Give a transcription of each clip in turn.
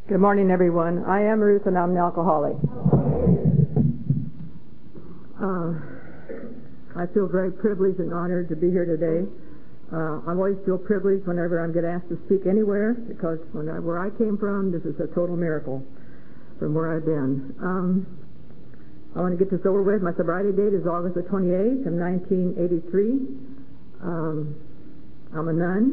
Good morning, everyone. I am Ruth, and I'm an alcoholic. I feel very privileged and honored to be here today. I always feel privileged whenever I get asked to speak anywhere, because where I came from, this is a total miracle from where I've been. I want to get this over with. My sobriety date is August the 28th of 1983. I'm a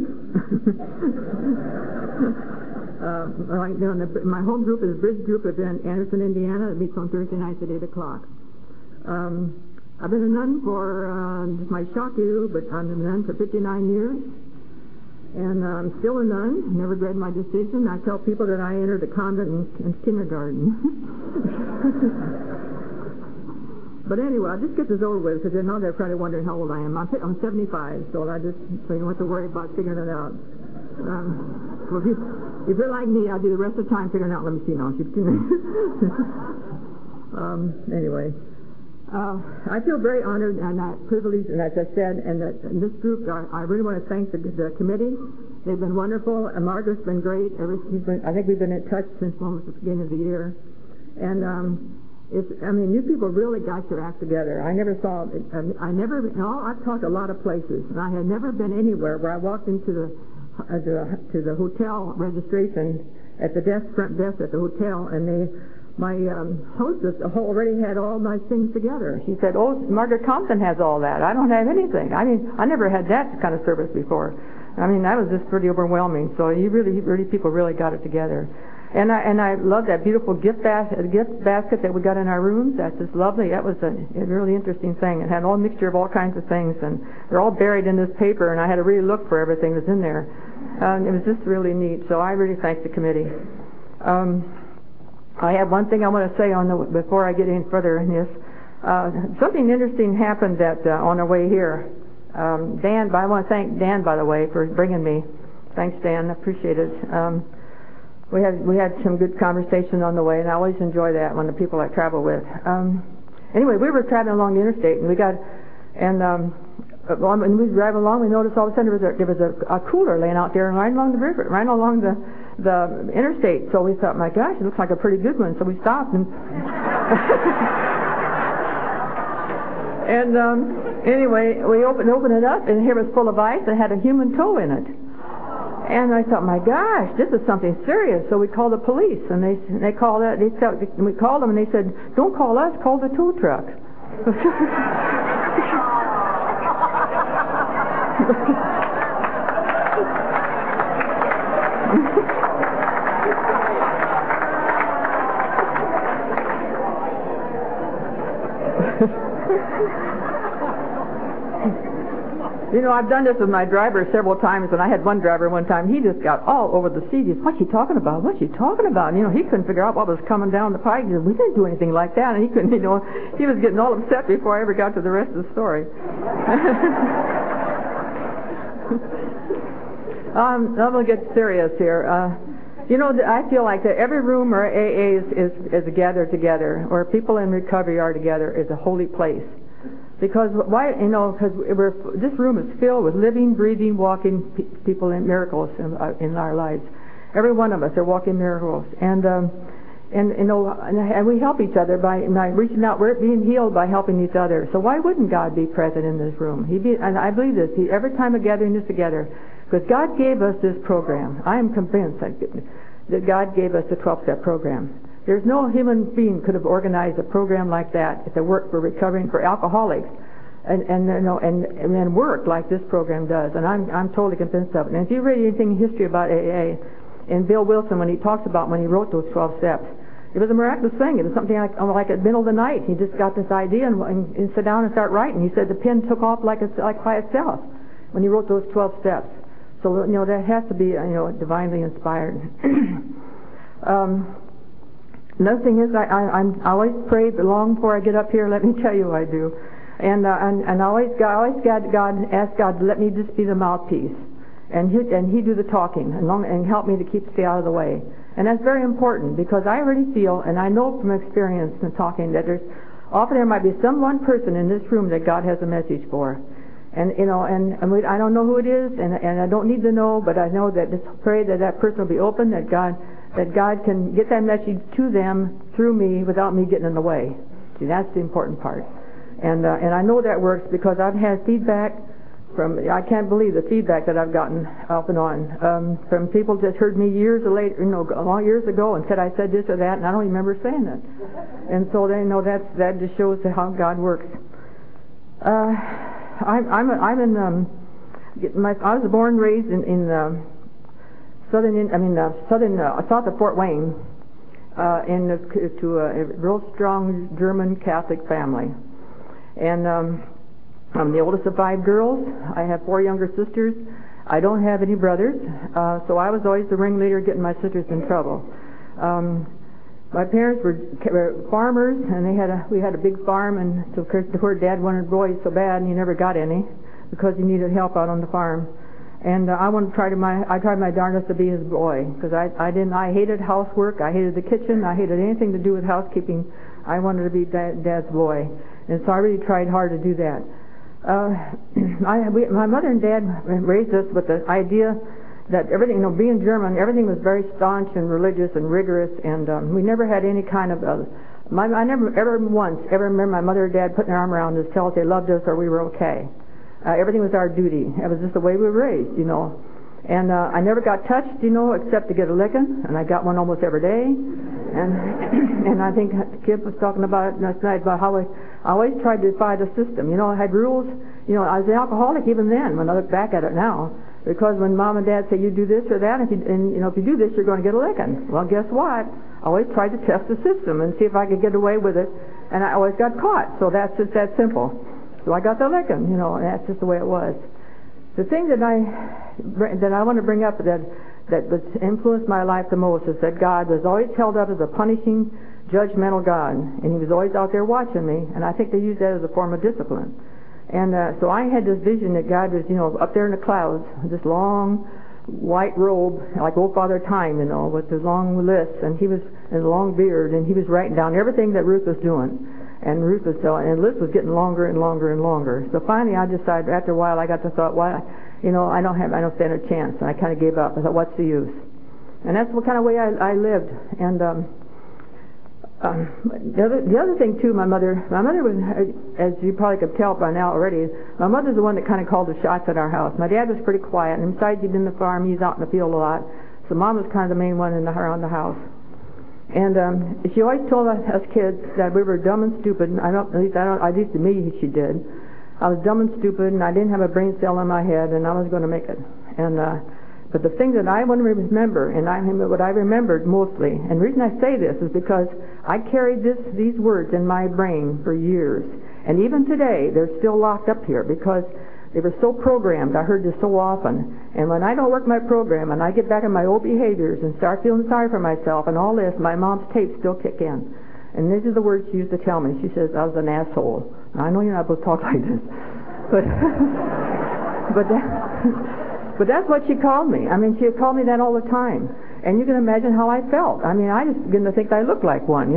nun. My home group is Bridge Group in Anderson, Indiana. It meets on Thursday nights at 8 o'clock. I've been a nun for, this might shock you, but I'm a nun for 59 years. And I'm still a nun. Never regret my decision. I tell people that I entered a convent in kindergarten. But anyway, I'll just get this over with, because now they're probably wondering how old I am. I'm 75, so I just, so you don't have to worry about figuring it out. Well, if you're like me, I'll do the rest of the time figuring out. Let me see now. Anyway, I feel very honored and privileged, and as I said, and in this group, I really want to thank the committee. They've been wonderful, and Margaret's been great. I think we've been in touch since almost the beginning of the year. And you people really got your act together. I've talked a lot of places, and I had never been anywhere where I walked into the hotel registration at the front desk at the hotel, and my hostess already had all my things together. She said, "Oh, Margaret Compton has all that. I don't have anything." I mean, I never had that kind of service before. I mean, that was just pretty overwhelming. So you really people really got it together. And I love that beautiful gift basket that we got in our rooms. That's just lovely. That was a really interesting thing. It had a mixture of all kinds of things, and they're all buried in this paper, and I had to really look for everything that's in there. It was just really neat. So I really thank the committee. I have one thing I want to say before I get any further in this. Something interesting happened on our way here. Dan, I want to thank Dan, by the way, for bringing me. Thanks, Dan. I appreciate it. We had some good conversation on the way, and I always enjoy that when the people I travel with. Anyway, we were traveling along the interstate, and when we were driving along, we noticed all of a sudden there was a cooler laying out there right along the river, right along the interstate. So we thought, my gosh, it looks like a pretty good one. So we stopped and anyway, we opened it up, and here it was full of ice and had a human toe in it. And I thought, my gosh, this is something serious. So we called the police, and we called them, and they said, "Don't call us, call the tow truck." You know, I've done this with my driver several times, and I had one driver one time, he just got all over the seat. He said, "What's she talking about? What's she talking about?" And, he couldn't figure out what was coming down the pike. He said, "We didn't do anything like that." And he couldn't, he was getting all upset before I ever got to the rest of the story. I'm going to get serious here. I feel like that every room where AA is gathered together, or people in recovery are together, is a holy place. Because this room is filled with living, breathing, walking people in miracles in our lives. Every one of us are walking miracles, and we help each other by reaching out. We're being healed by helping each other. So why wouldn't God be present in this room? And I believe this. Every time we're gathering this together, because God gave us this program. I am convinced that God gave us the 12-step program. There's no human being could have organized a program like that to work for recovering for alcoholics, and work like this program does. And I'm totally convinced of it. And if you read anything in history about AA, and Bill Wilson, when he talks about when he wrote those 12 steps, it was a miraculous thing. It was something like at the middle of the night. He just got this idea and sat down and started writing. He said the pen took off like by itself when he wrote those 12 steps. So that has to be divinely inspired. Another thing is, I always pray long before I get up here. Let me tell you, I do, and I always ask God to let me just be the mouthpiece, and He do the talking, and help me to stay out of the way. And that's very important, because I already feel, and I know from experience in talking, that often there might be one person in this room that God has a message for. And I don't know who it is, and I don't need to know, but I know that just pray that person will be open, that God that God can get that message to them through me without me getting in the way. See, that's the important part. And I know that works because I've had feedback from, I can't believe the feedback that I've gotten off and on, from people that heard me years ago and said I said this or that, and I don't even remember saying it. And so they know that just shows how God works. I was born and raised in south of Fort Wayne, to a real strong German Catholic family. And I'm the oldest of 5 girls. I have 4 younger sisters. I don't have any brothers, so I was always the ringleader getting my sisters in trouble. My parents were farmers, and we had a big farm, and so of course Dad wanted boys so bad, and he never got any because he needed help out on the farm. And I tried my darndest to be his boy, because I hated housework, I hated the kitchen, I hated anything to do with housekeeping. I wanted to be Dad's boy, and so I really tried hard to do that. My mother and Dad raised us with the idea that everything, being German, everything was very staunch and religious and rigorous, and we never had any kind of I never ever once remember my mother or Dad putting their arm around us, tell us they loved us or we were okay. Everything was our duty. It was just the way we were raised, And I never got touched, except to get a licking, and I got one almost every day. And I think Kip was talking about it last night about how I always tried to defy the system. I had rules. I was an alcoholic even then, when I look back at it now. Because when Mom and Dad say you do this or that, if you do this, you're going to get a licking. Well, guess what? I always tried to test the system and see if I could get away with it, and I always got caught. So that's just that simple. So I got the licking, and that's just the way it was. The thing that I want to bring up that influenced my life the most is that God was always held up as a punishing, judgmental God, and He was always out there watching me, and I think they used that as a form of discipline. And so I had this vision that God was, up there in the clouds, this long white robe, like old Father Time, with his long lists, and he was in a long beard, and he was writing down everything that Ruth was doing. And Ruth was and the list was getting longer and longer and longer. So finally, I decided. After a while, I got to thought, I don't stand a chance, and I kind of gave up. I thought, what's the use? And that's what kind of way I lived. And the other thing too, my mother was, as you probably could tell by now already, my mother's the one that kind of called the shots at our house. My dad was pretty quiet, and besides he'd been in the farm, he's out in the field a lot. So Mom was kind of the main one around the house. And she always told us kids that we were dumb and stupid. At least to me she did. I was dumb and stupid, and I didn't have a brain cell in my head, and I was going to make it. And but the thing that I want to remember, and what I remembered mostly, and the reason I say this is because I carried these words in my brain for years, and even today they're still locked up here because they were so programmed. I heard this so often. And when I don't work my program and I get back in my old behaviors and start feeling sorry for myself and all this, my mom's tapes still kick in. And these are the words she used to tell me. She says, I was an asshole. Now, I know you're not supposed to talk like this. But that's what she called me. I mean, she called me that all the time. And you can imagine how I felt. I mean, I just began to think I looked like one.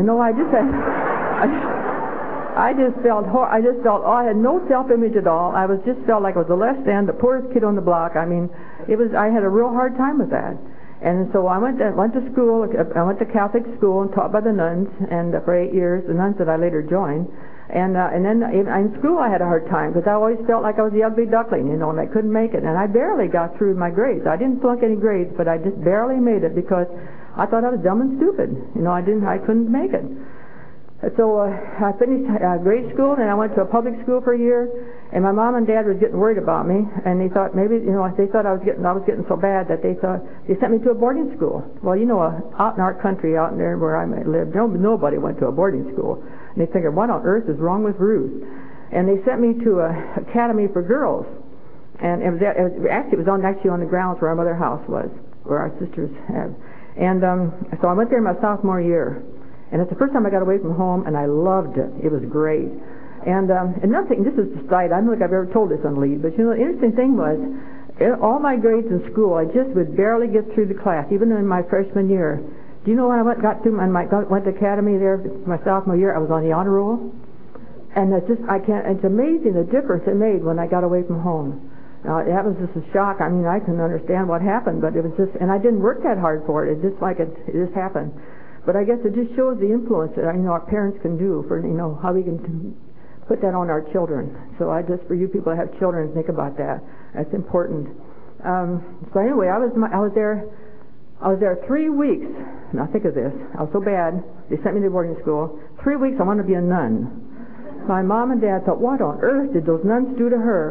I just felt I had no self-image at all. I felt like I was the less than, the poorest kid on the block. I mean, I had a real hard time with that. And so I went to school. I went to Catholic school and taught by the nuns, and for 8 years, the nuns that I later joined. And then in school I had a hard time because I always felt like I was the ugly duckling, and I couldn't make it. And I barely got through my grades. I didn't flunk any grades, but I just barely made it because I thought I was dumb and stupid. I couldn't make it. So I finished grade school, and I went to a public school for a year. And my mom and Dad was getting worried about me, and they thought maybe they thought I was getting so bad that they sent me to a boarding school. Well, out in our country, out there where I lived, nobody went to a boarding school. And they figured, what on earth is wrong with Ruth? And they sent me to an academy for girls, and it was actually on the grounds where our mother's house was, where our sisters have. And so I went there my sophomore year. And it's the first time I got away from home, and I loved it. It was great. And another thing, this is the side, I don't think I've ever told this on lead, but the interesting thing was, all my grades in school, I just would barely get through the class, even in my freshman year. Do you know when I went to academy there my sophomore year, I was on the honor roll? And it's amazing the difference it made when I got away from home. That was just a shock. I mean, I couldn't understand what happened, but it was just, and I didn't work that hard for it. It just happened. But I guess it just shows the influence that our parents can do for how we can put that on our children. So I just, for you people that have children, think about that. That's important. So anyway, I was there 3 weeks. Now think of this. I was so bad. They sent me to boarding school. 3 weeks I wanted to be a nun. My mom and dad thought, what on earth did those nuns do to her?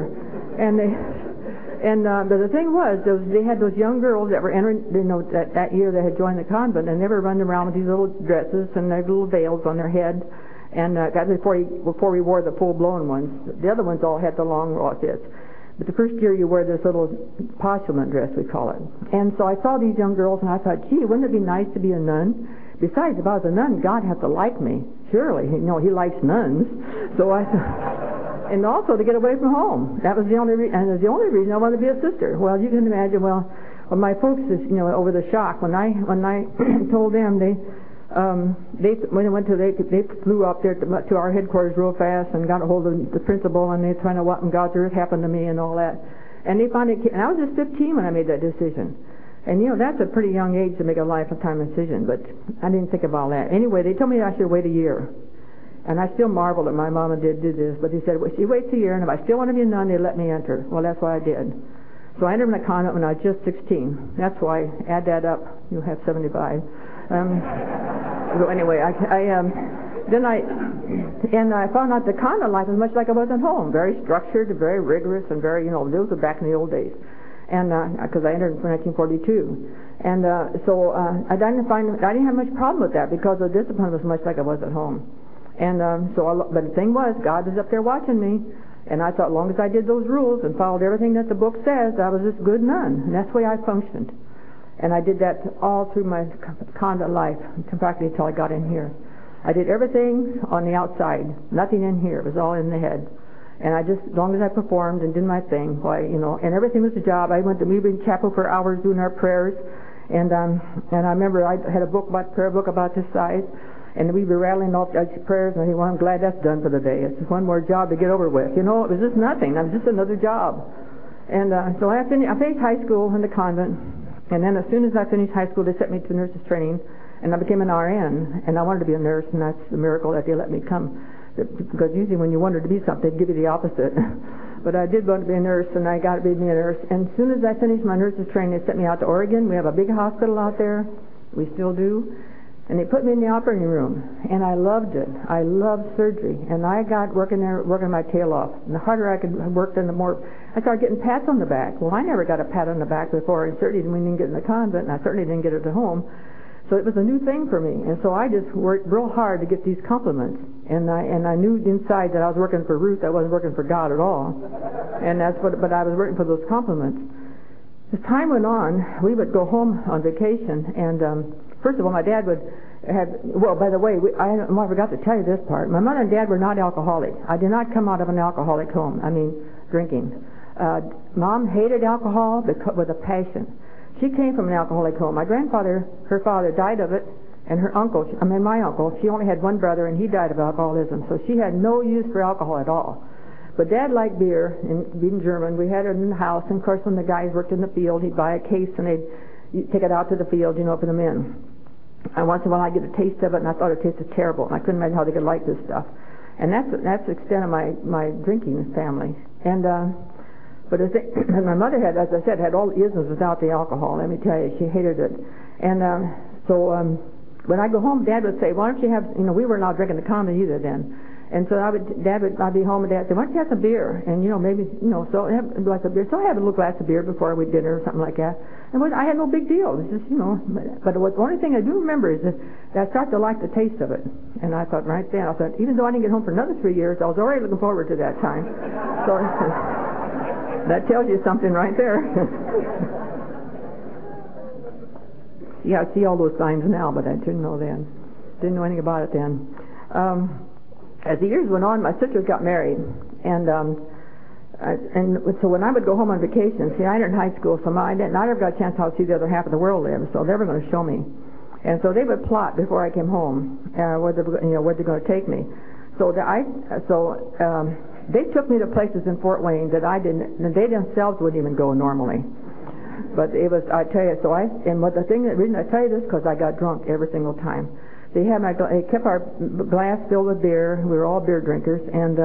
But the thing was, they had those young girls that were entering, that year they had joined the convent, and they were running around with these little dresses and their little veils on their head. And before we wore the full-blown ones. The other ones all had the long outfits. But the first year you wear this little postulant dress, we call it. And so I saw these young girls, and I thought, gee, wouldn't it be nice to be a nun? Besides, if I was a nun, God has to like me. Surely, He likes nuns. So I thought, and also to get away from home. That was the only reason, and it was the only reason I wanted to be a sister. Well, you can imagine. Well, my folks, over the shock when I told them, they flew up there to our headquarters real fast and got a hold of the principal, and they trying to what in God's earth happened to me and all that. And they finally came, and I was just 15 when I made that decision. And that's a pretty young age to make a lifetime decision, but I didn't think about that. Anyway, they told me I should wait a year. And I still marvel that my mom and dad did this, but he said, well, she waits a year, and if I still want to be a nun, they let me enter. Well, that's what I did. So I entered in the convent when I was just 16. That's why, add that up, you'll have 75. So anyway, I found out the convent life was much like I was at home, very structured, very rigorous, and very, those were back in the old days. And because I entered in 1942, and so I didn't have much problem with that because the discipline was much like I was at home. And but the thing was, God was up there watching me, and I thought, as long as I did those rules and followed everything that the book says, I was this good nun, and that's the way I functioned. And I did that all through my convent life, practically until I got in here. I did everything on the outside, nothing in here. It was all in the head. And I just, as long as I performed and did my thing, and everything was a job. We were in chapel for hours doing our prayers, and I remember I had a prayer book about this size, and we'd be rattling off God's prayers, and I think, well, I'm glad that's done for the day. It's just one more job to get over with. It was just nothing. It was just another job. And so I finished high school in the convent, and then as soon as I finished high school, they sent me to nurses training, and I became an RN, and I wanted to be a nurse, and that's the miracle that they let me come. Because usually when you wanted to be something, they'd give you the opposite. But I did want to be a nurse, and I got to be a nurse. And as soon as I finished my nurse's training, they sent me out to Oregon. We have a big hospital out there. We still do. And they put me in the operating room, and I loved it. I loved surgery, and I got working there, working my tail off. And the harder I could work, then the more I started getting pats on the back. Well, I never got a pat on the back before, and certainly didn't get in the convent, and I certainly didn't get it at home. So it was a new thing for me, and so I just worked real hard to get these compliments. And I knew inside that I was working for Ruth. I wasn't working for God at all. And but I was working for those compliments. As time went on, we would go home on vacation, and first of all, my dad by the way, I forgot to tell you this part. My mother and dad were not alcoholic. I did not come out of an alcoholic home. Drinking. Mom hated alcohol with a passion. She came from an alcoholic home. My grandfather, her father, died of it, and my uncle, she only had one brother, and he died of alcoholism, so she had no use for alcohol at all. But Dad liked beer, and being German, we had it in the house, and of course when the guys worked in the field, he'd buy a case, and they'd take it out to the field, for the men. And once in a while I'd get a taste of it, and I thought it tasted terrible, and I couldn't imagine how they could like this stuff. And that's the extent of my drinking family. And but my mother had, as I said, had all the isms without the alcohol. Let me tell you, she hated it. And so when I go home, Dad would say, "Why don't you have?" We weren't allowed drinking the common either then. And so I'd be home, and Dad said, "Why don't you have some beer?" And maybe so have a glass of beer. So I have a little glass of beer before we dinner or something like that. And I had no big deal. It was just But the only thing I do remember is that I started to like the taste of it. And I thought right then, even though I didn't get home for another 3 years, I was already looking forward to that time. So. That tells you something right there. Yeah, I see all those signs now, but I didn't know then. Didn't know anything about it then. As the years went on, my sisters got married, and so when I would go home on vacation, I entered high school, so I never got a chance to see the other half of the world live, so they were going to show me. And so they would plot before I came home where they're going to take me. they took me to places in Fort Wayne that I didn't, and they themselves wouldn't even go normally. But it was, I tell you, the reason I tell you this, because I got drunk every single time. They kept our glass filled with beer. We were all beer drinkers, and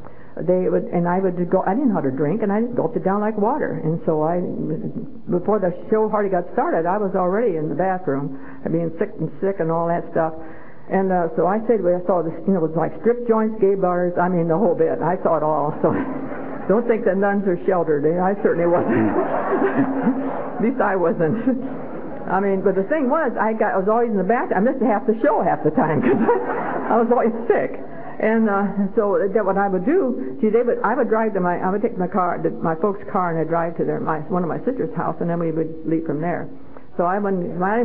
I would go. I didn't know how to drink, and I just gulped it down like water. And so before the show hardly got started, I was already in the bathroom, being sick and all that stuff. And so I saw this, it was like strip joints, gay bars. I mean, the whole bit. I saw it all. So don't think that nuns are sheltered. I certainly wasn't. At least I wasn't. I mean, but the thing was, I was always in the bathroom. I missed half the show half the time because I was always sick. And so what I would do, I would take my folks' car, and I'd drive to one of my sister's house, and then we would leave from there. So I was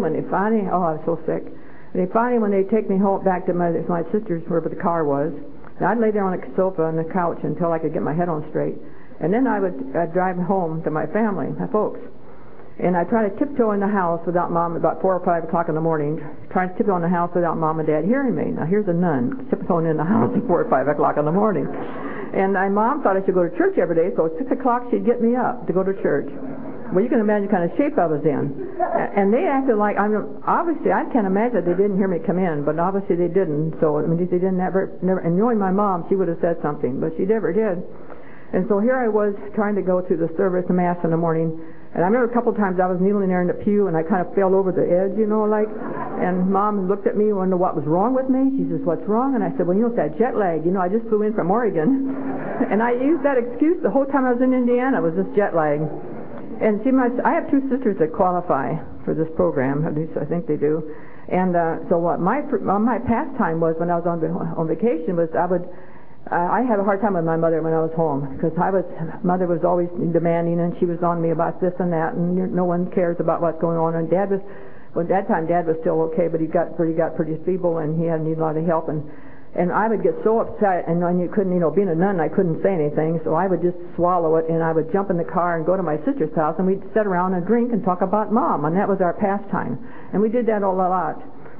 so sick. And finally, when they take me home back to my sister's, wherever the car was, and I'd lay there on the sofa on the couch until I could get my head on straight. And then I'd drive home to my family, my folks. And I try to tiptoe in the house without Mom, about 4 or 5 o'clock in the morning, trying to tiptoe in the house without Mom and Dad hearing me. Now, here's a nun tiptoeing in the house at 4 or 5 o'clock in the morning. And my Mom thought I should go to church every day, so at 6 o'clock she'd get me up to go to church. Well, you can imagine the kind of shape I was in. And they acted like, obviously, I can't imagine they didn't hear me come in, but obviously they didn't. So, they didn't never, and knowing my Mom, she would have said something, but she never did. And so here I was trying to go to the service, the Mass in the morning. And I remember a couple of times I was kneeling there in the pew, and I kind of fell over the edge, and Mom looked at me and wondered what was wrong with me. She says, "What's wrong?" And I said, "Well, it's that jet lag. I just flew in from Oregon." And I used that excuse the whole time I was in Indiana, was this jet lag. And see, I have 2 sisters that qualify for this program, at least I think they do. And so what my pastime was when I was on vacation was I had a hard time with my mother when I was home, because Mother was always demanding, and she was on me about this and that, and no one cares about what's going on. And Dad at that time Dad was still okay, but he got pretty feeble, and he needed a lot of help. And I would get so upset, and when you couldn't, being a nun, I couldn't say anything, so I would just swallow it, and I would jump in the car and go to my sister's house, and we'd sit around and drink and talk about Mom, and that was our pastime. And we did that a lot.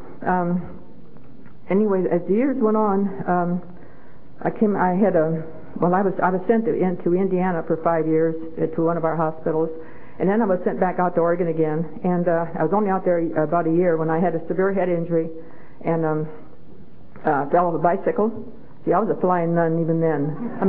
Anyway, as the years went on, I was sent to Indiana for 5 years to one of our hospitals, and then I was sent back out to Oregon again, and I was only out there about a year when I had a severe head injury, and fell off a bicycle. See, I was a flying nun even then.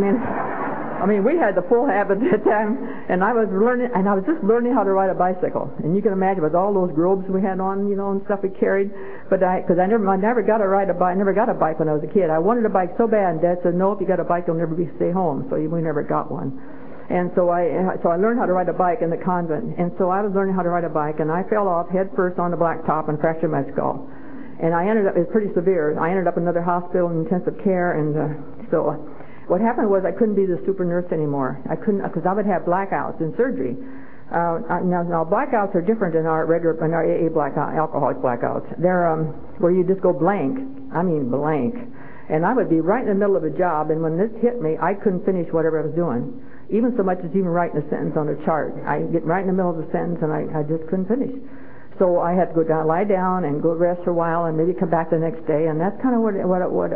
I mean, we had the full habit at that time, and I was just learning how to ride a bicycle. And you can imagine with all those robes we had on, and stuff we carried. But because I never got to ride a bike. I never got a bike when I was a kid. I wanted a bike so bad, and Dad said, "No, if you got a bike, you'll never stay home." So we never got one. And so I learned how to ride a bike in the convent. And so I was learning how to ride a bike, and I fell off head first on the blacktop and fractured my skull. And it was pretty severe. I ended up in another hospital in intensive care, and so what happened was I couldn't be the super nurse anymore. I couldn't, because I would have blackouts in surgery. Now blackouts are different in our AA blackout, alcoholic blackouts. They're where you just go blank. I mean blank. And I would be right in the middle of a job, and when this hit me, I couldn't finish whatever I was doing, even so much as even writing a sentence on a chart. I get right in the middle of the sentence, and I just couldn't finish. So I had to go down, lie down, and go rest for a while, and maybe come back the next day. And that's kind of what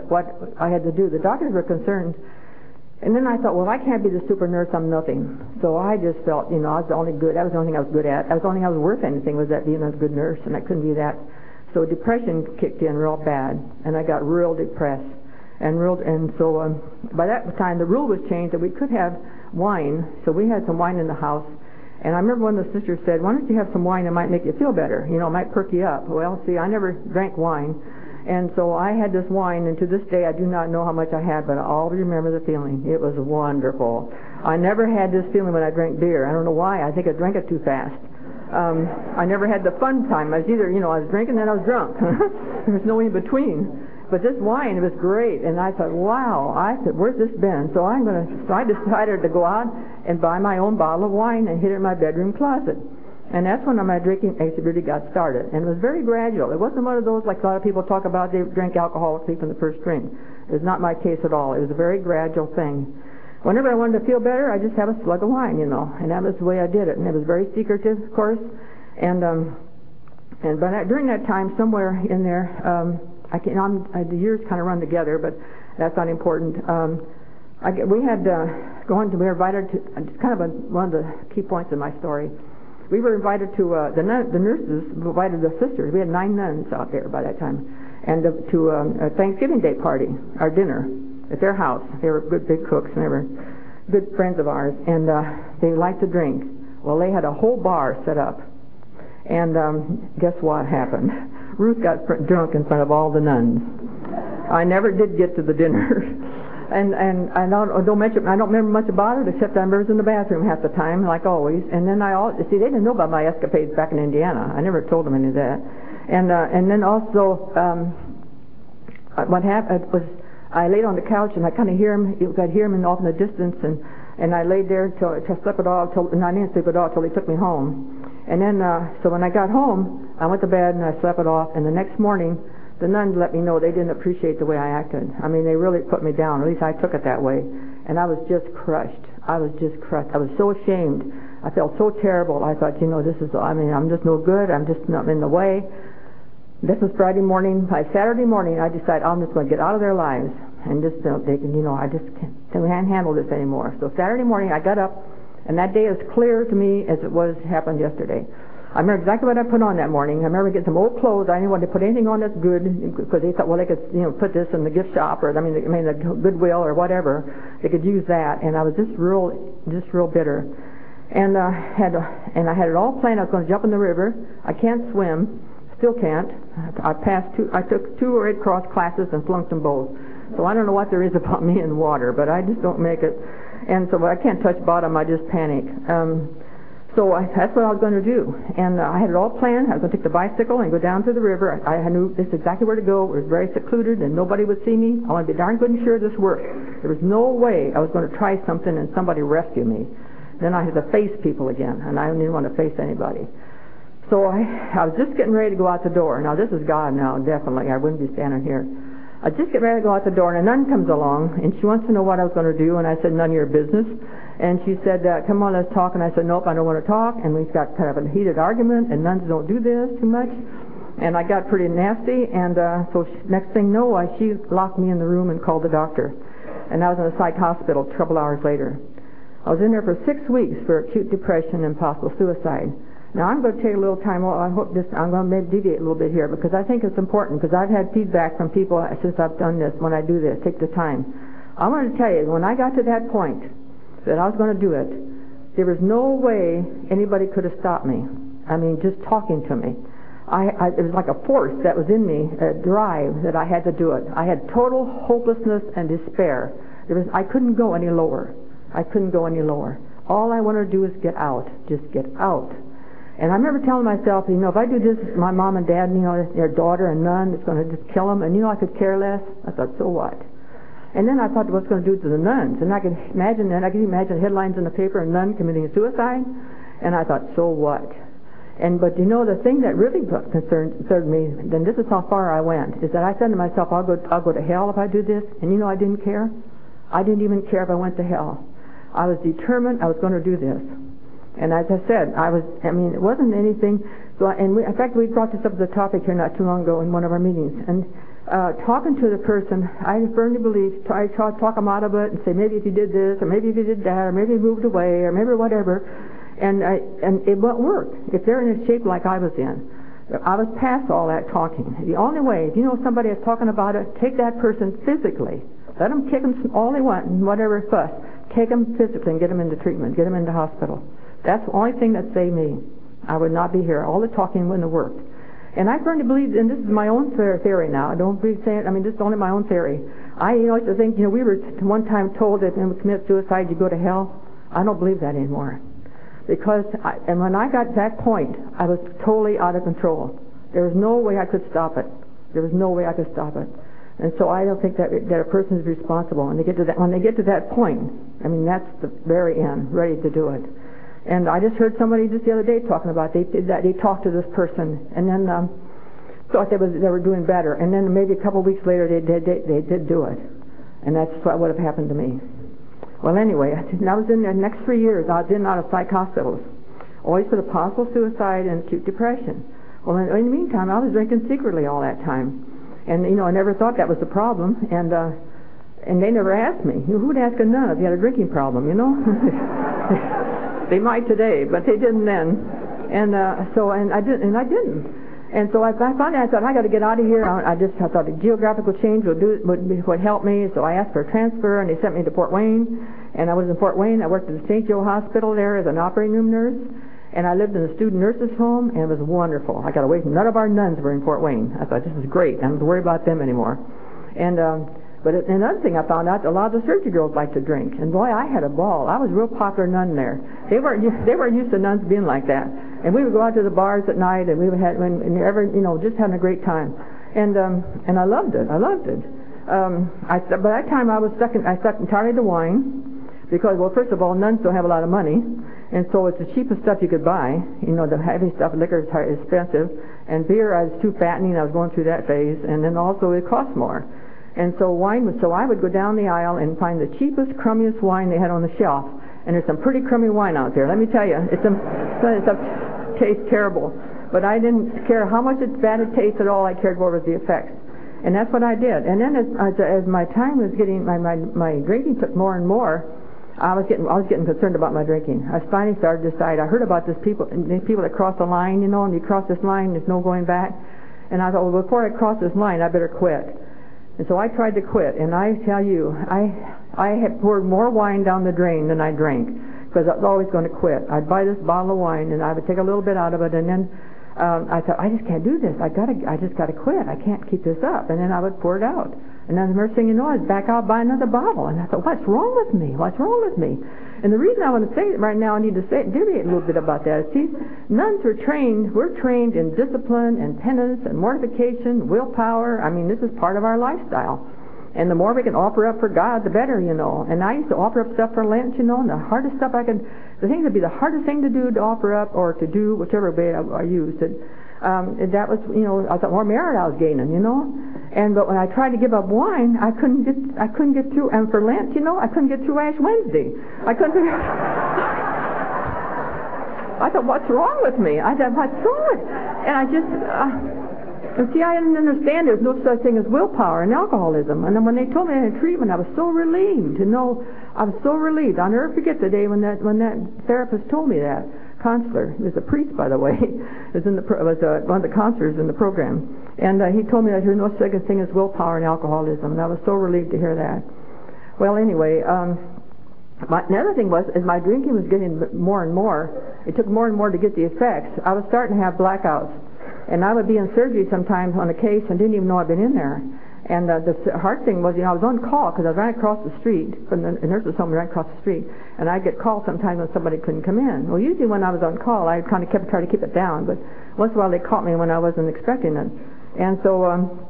I had to do. The doctors were concerned. And then I thought, well, if I can't be the super nurse, I'm nothing. So I just felt, I was the only good. That was the only thing I was good at. That was the only thing I was worth anything, was that being a good nurse, and I couldn't be that. So depression kicked in real bad, and I got real depressed. And so by that time, the rule was changed that we could have wine. So we had some wine in the house. And I remember one of the sisters said, "Why don't you have some wine? It might make you feel better. It might perk you up." Well, see, I never drank wine. And so I had this wine, and to this day I do not know how much I had, but I always remember the feeling. It was wonderful. I never had this feeling when I drank beer. I don't know why. I think I drank it too fast. I never had the fun time. I was either, I was drinking, then I was drunk. There was no in between. But this wine, it was great, and I thought, wow. I said, where's this been? So I decided to go out and buy my own bottle of wine and hid it in my bedroom closet. And that's when my drinking actually really got started. And it was very gradual. It wasn't one of those like a lot of people talk about, they drink alcohol from the first drink. It was not my case at all. It was a very gradual thing. Whenever I wanted to feel better, I just have a slug of wine, and that was the way I did it. And it was very secretive, of course. But during that time, somewhere in there, the years kind of run together, but that's not important. We had we were invited to. It's kind of one of the key points in my story. We were invited to the nurses invited the sisters. We had 9 nuns out there by that time, and to a Thanksgiving Day party, our dinner at their house. They were good big cooks, and they were good friends of ours, and they liked to drink. Well, they had a whole bar set up, and guess what happened? Ruth got drunk in front of all the nuns. I never did get to the dinner. And I don't remember much about it, except I remember I was in the bathroom half the time, like always. And then they didn't know about my escapades back in Indiana. I never told them any of that. And then also, what happened was I laid on the couch and I kind of hear him. I'd hear him off in the distance, and I laid there till I slept it off. And I didn't sleep it off till he took me home. And then, so when I got home, I went to bed and I slept it off. And the next morning, the nuns let me know they didn't appreciate the way I acted. I mean, they really put me down. At least I took it that way. And I was just crushed. I was so ashamed. I felt so terrible. I thought, I'm just no good. I'm just not in the way. This was Friday morning. By Saturday morning, I decided I'm just going to get out of their lives. And just, I just can't handle this anymore. So Saturday morning, I got up, and that day is clear to me as it happened yesterday. I remember exactly what I put on that morning. I remember getting some old clothes. I didn't want to put anything on that's good because they thought, well, they could, put this in the gift shop or the Goodwill or whatever. They could use that. And I was just real bitter. And I had it all planned. I was going to jump in the river. I can't swim. Still can't. I took 2 Red Cross classes and flunked them both. So I don't know what there is about me in water, but I just don't make it. And so I can't touch bottom. I just panic. So that's what I was going to do. And I had it all planned. I was going to take the bicycle and go down to the river. I knew this is exactly where to go. It was very secluded and nobody would see me. I wanted to be darn good and sure this worked. There was no way I was going to try something and somebody rescue me. Then I had to face people again, and I didn't want to face anybody. So I was just getting ready to go out the door. Now this is God now, definitely. I wouldn't be standing here. I just get ready to go out the door, and a nun comes along, and she wants to know what I was going to do, and I said, none of your business. And she said, come on, let's talk. And I said, nope, I don't want to talk. And we've got kind of a heated argument, and nuns don't do this too much. And I got pretty nasty, and so next thing you know, she locked me in the room and called the doctor. And I was in a psych hospital a couple hours later. I was in there for 6 weeks for acute depression and possible suicide. Now, I'm going to take a little time. I'm going to maybe deviate a little bit here because I think it's important, because I've had feedback from people since I've done this. When I do this, take the time. I want to tell you, when I got to that point that I was going to do it, there was no way anybody could have stopped me. I mean, just talking to me. It was like a force that was in me, a drive that I had to do it. I had total hopelessness and despair. I couldn't go any lower. I couldn't go any lower. All I wanted to do was get out. Just get out. And I remember telling myself, if I do this, my mom and dad, their daughter and nun, it's going to just kill them. And I could care less. I thought, so what? And then I thought, what's going to do to the nuns? And I could imagine headlines in the paper, a nun committing suicide. And I thought, so what? But the thing that really concerned me, then this is how far I went, is that I said to myself, I'll go to hell if I do this. And I didn't care. I didn't even care if I went to hell. I was determined I was going to do this. And as I said, it wasn't anything. So, in fact, we brought this up as a topic here not too long ago in one of our meetings. And talking to the person, I firmly believe, I try to talk them out of it and say, maybe if you did this, or maybe if you did that, or maybe you moved away, or maybe whatever. And it won't work if they're in a shape like I was in. I was past all that talking. The only way, if somebody is talking about it, take that person physically. Let them kick them all they want and whatever fuss. Take them physically and get them into treatment, get them into hospital. That's the only thing that saved me. I would not be here. All the talking wouldn't have worked. And I firmly believe, and this is my own theory now. I don't be saying. This is only my own theory. I used to think, we were one time told that when we commit suicide, you go to hell. I don't believe that anymore, because when I got to that point, I was totally out of control. There was no way I could stop it. And so I don't think that a person is responsible when they get to that point. That's the very end, ready to do it. And I just heard somebody just the other day talking about they talked to this person and then thought they were doing better, and then maybe a couple of weeks later they did do it, and that's what would have happened to me. Well, anyway, I was in the next 3 years. I was in and out of psych hospitals, always for the possible suicide and acute depression. Well, in the meantime, I was drinking secretly all that time, and I never thought that was the problem. And And they never asked me. Who would ask a nun if you had a drinking problem, you know? They might today, but they didn't then. And I didn't. And so I finally thought, I got to get out of here. I thought a geographical change would help me. So I asked for a transfer, and they sent me to Fort Wayne. And I was in Fort Wayne. I worked at the St. Joe Hospital there as an operating room nurse. And I lived in a student nurses' home, and it was wonderful. I got away from none of our nuns were in Fort Wayne. I thought, this is great. I don't have to worry about them anymore. And but another thing I found out, a lot of the surgery girls like to drink. And boy, I had a ball. I was a real popular nun there. They weren't used to nuns being like that. And we would go out to the bars at night, and we would just having a great time. And I loved it. By that time I stuck entirely to wine, because, well, first of all, nuns don't have a lot of money, and so it's the cheapest stuff you could buy. You know, the heavy stuff, liquor is expensive, and beer I was too fattening. I was going through that phase, and then also it cost more. And so I would go down the aisle and find the cheapest, crummiest wine they had on the shelf. And there's some pretty crummy wine out there. Let me tell you, it tastes terrible. But I didn't care how much bad it tasted. All I cared for was the effects. And that's what I did. And then as my time was getting, my drinking took more and more, I was getting concerned about my drinking. I finally started to decide. I heard about these people that cross the line, you know, and you cross this line, there's no going back. And I thought, well, before I cross this line, I better quit. And so I tried to quit, and I tell you, I had poured more wine down the drain than I drank, because I was always going to quit. I'd buy this bottle of wine, and I would take a little bit out of it, and then I thought, I just can't do this. I just got to quit. I can't keep this up. And then I would pour it out. And then the first thing you know, I'd back out, buy another bottle. And I thought, what's wrong with me? What's wrong with me? And the reason I want to say it right now, I need to deviate a little bit about that. See, nuns we're trained in discipline and penance and mortification, willpower. I mean, this is part of our lifestyle. And the more we can offer up for God, the better, you know. And I used to offer up stuff for Lent, you know, and the hardest stuff the thing that would be the hardest thing to do to offer up or to do, whichever way I used it. That was, you know, I thought more merit I was gaining, you know. But when I tried to give up wine, I couldn't get through. And for Lent, you know, I couldn't get through Ash Wednesday. I thought, what's wrong with me? I thought, what's wrong with? And I just, see, I didn't understand there's no such thing as willpower in alcoholism. And then when they told me I had treatment, I was so relieved to know. I was so relieved. I'll never forget the day when that therapist told me that. Counselor, he was a priest, by the way, was one of the counselors in the program, and he told me that there's no such thing as willpower in alcoholism, and I was so relieved to hear that. Well, anyway, another thing was, as my drinking was getting more and more, it took more and more to get the effects. I was starting to have blackouts, and I would be in surgery sometimes on a case and didn't even know I'd been in there. And the hard thing was, you know, I was on call because I was right across the street from the nurse's home, right across the street, and I'd get called sometimes when somebody couldn't come in. Well, usually when I was on call, I kind of try to keep it down, but once in a while they caught me when I wasn't expecting it. And so,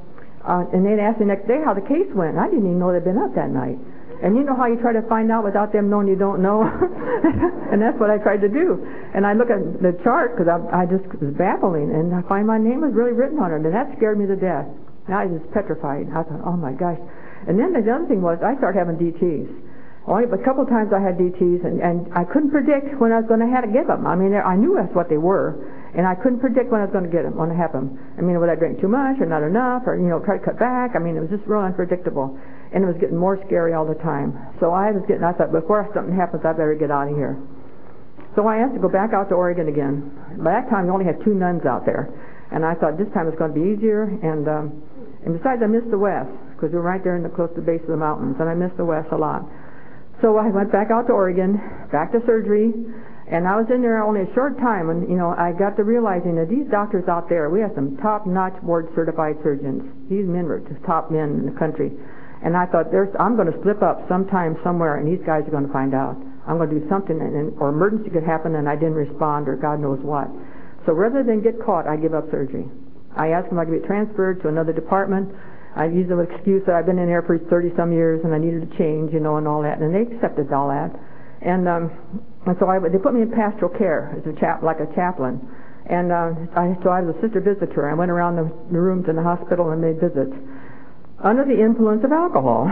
and they'd ask me the next day how the case went. I didn't even know they'd been up that night. And you know how you try to find out without them knowing you don't know? And that's what I tried to do. And I look at the chart because I just was baffling, and I find my name was really written on it, and that scared me to death. I was just petrified. I thought, oh my gosh. And then the other thing was, I started having DTs. Only a couple of times I had DTs, and I couldn't predict when I was going to have to give them. I mean, I knew that's what they were, and I couldn't predict when I was going to get them, when to have them. I mean, would I drink too much or not enough, or, you know, try to cut back? I mean, it was just real unpredictable, and it was getting more scary all the time. So I thought, before something happens, I better get out of here. So I asked to go back out to Oregon again. By that time, we only had 2 nuns out there, and I thought this time it's going to be easier, and besides, I missed the West, because we were right there close to the base of the mountains, and I missed the West a lot. So I went back out to Oregon, back to surgery, and I was in there only a short time, and, you know, I got to realizing that these doctors out there, we have some top-notch board-certified surgeons. These men were just top men in the country. And I thought, I'm going to slip up sometime, somewhere, and these guys are going to find out. I'm going to do something, or emergency could happen, and I didn't respond, or God knows what. So rather than get caught, I give up surgery. I asked them if I could be transferred to another department. I used the excuse that I've been in there for 30-some years and I needed to change, you know, and all that. And they accepted all that. And so they put me in pastoral care as like a chaplain. And so I was a sister visitor. I went around the rooms in the hospital and made visits under the influence of alcohol.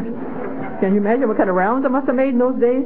Can you imagine what kind of rounds I must have made in those days?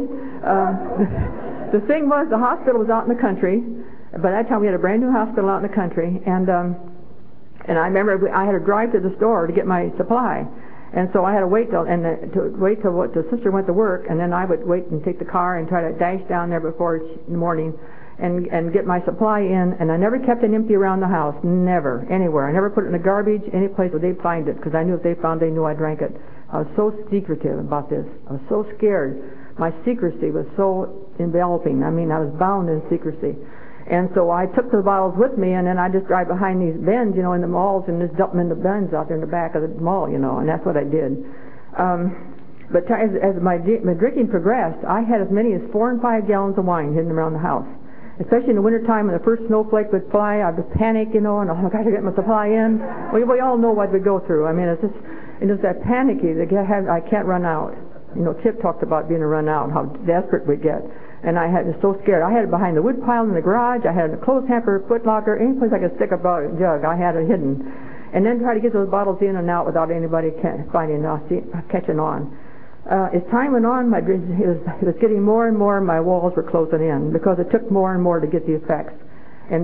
The thing was, the hospital was out in the country. By that time, we had a brand new hospital out in the country, and I remember I had to drive to the store to get my supply. And so I had to wait till the sister went to work, and then I would wait and take the car and try to dash down there before in the morning and get my supply in. And I never kept it empty around the house, never, anywhere. I never put it in the garbage, any place where they'd find it, because I knew if they found it, they knew I drank it. I was so secretive about this. I was so scared. My secrecy was so enveloping. I mean, I was bound in secrecy. And so I took the bottles with me, and then I just drive behind these bins, in the malls, and just dump them in the bins out there in the back of the mall, and that's what I did. But as my drinking progressed, I had as many as 4 and 5 gallons of wine hidden around the house. Especially in the wintertime when the first snowflake would fly, I'd just panic, and oh my gosh, I get my supply in. We all know what we go through. I mean, it's just that panicky that I can't run out. Chip talked about being a run out, how desperate we get. And I was so scared. I had it behind the wood pile in the garage. I had it in a clothes hamper, foot locker, any place I could stick a jug. I had it hidden. And then try to get those bottles in and out without anybody catching on. As time went on, it was getting more and more. My walls were closing in because it took more and more to get the effects. And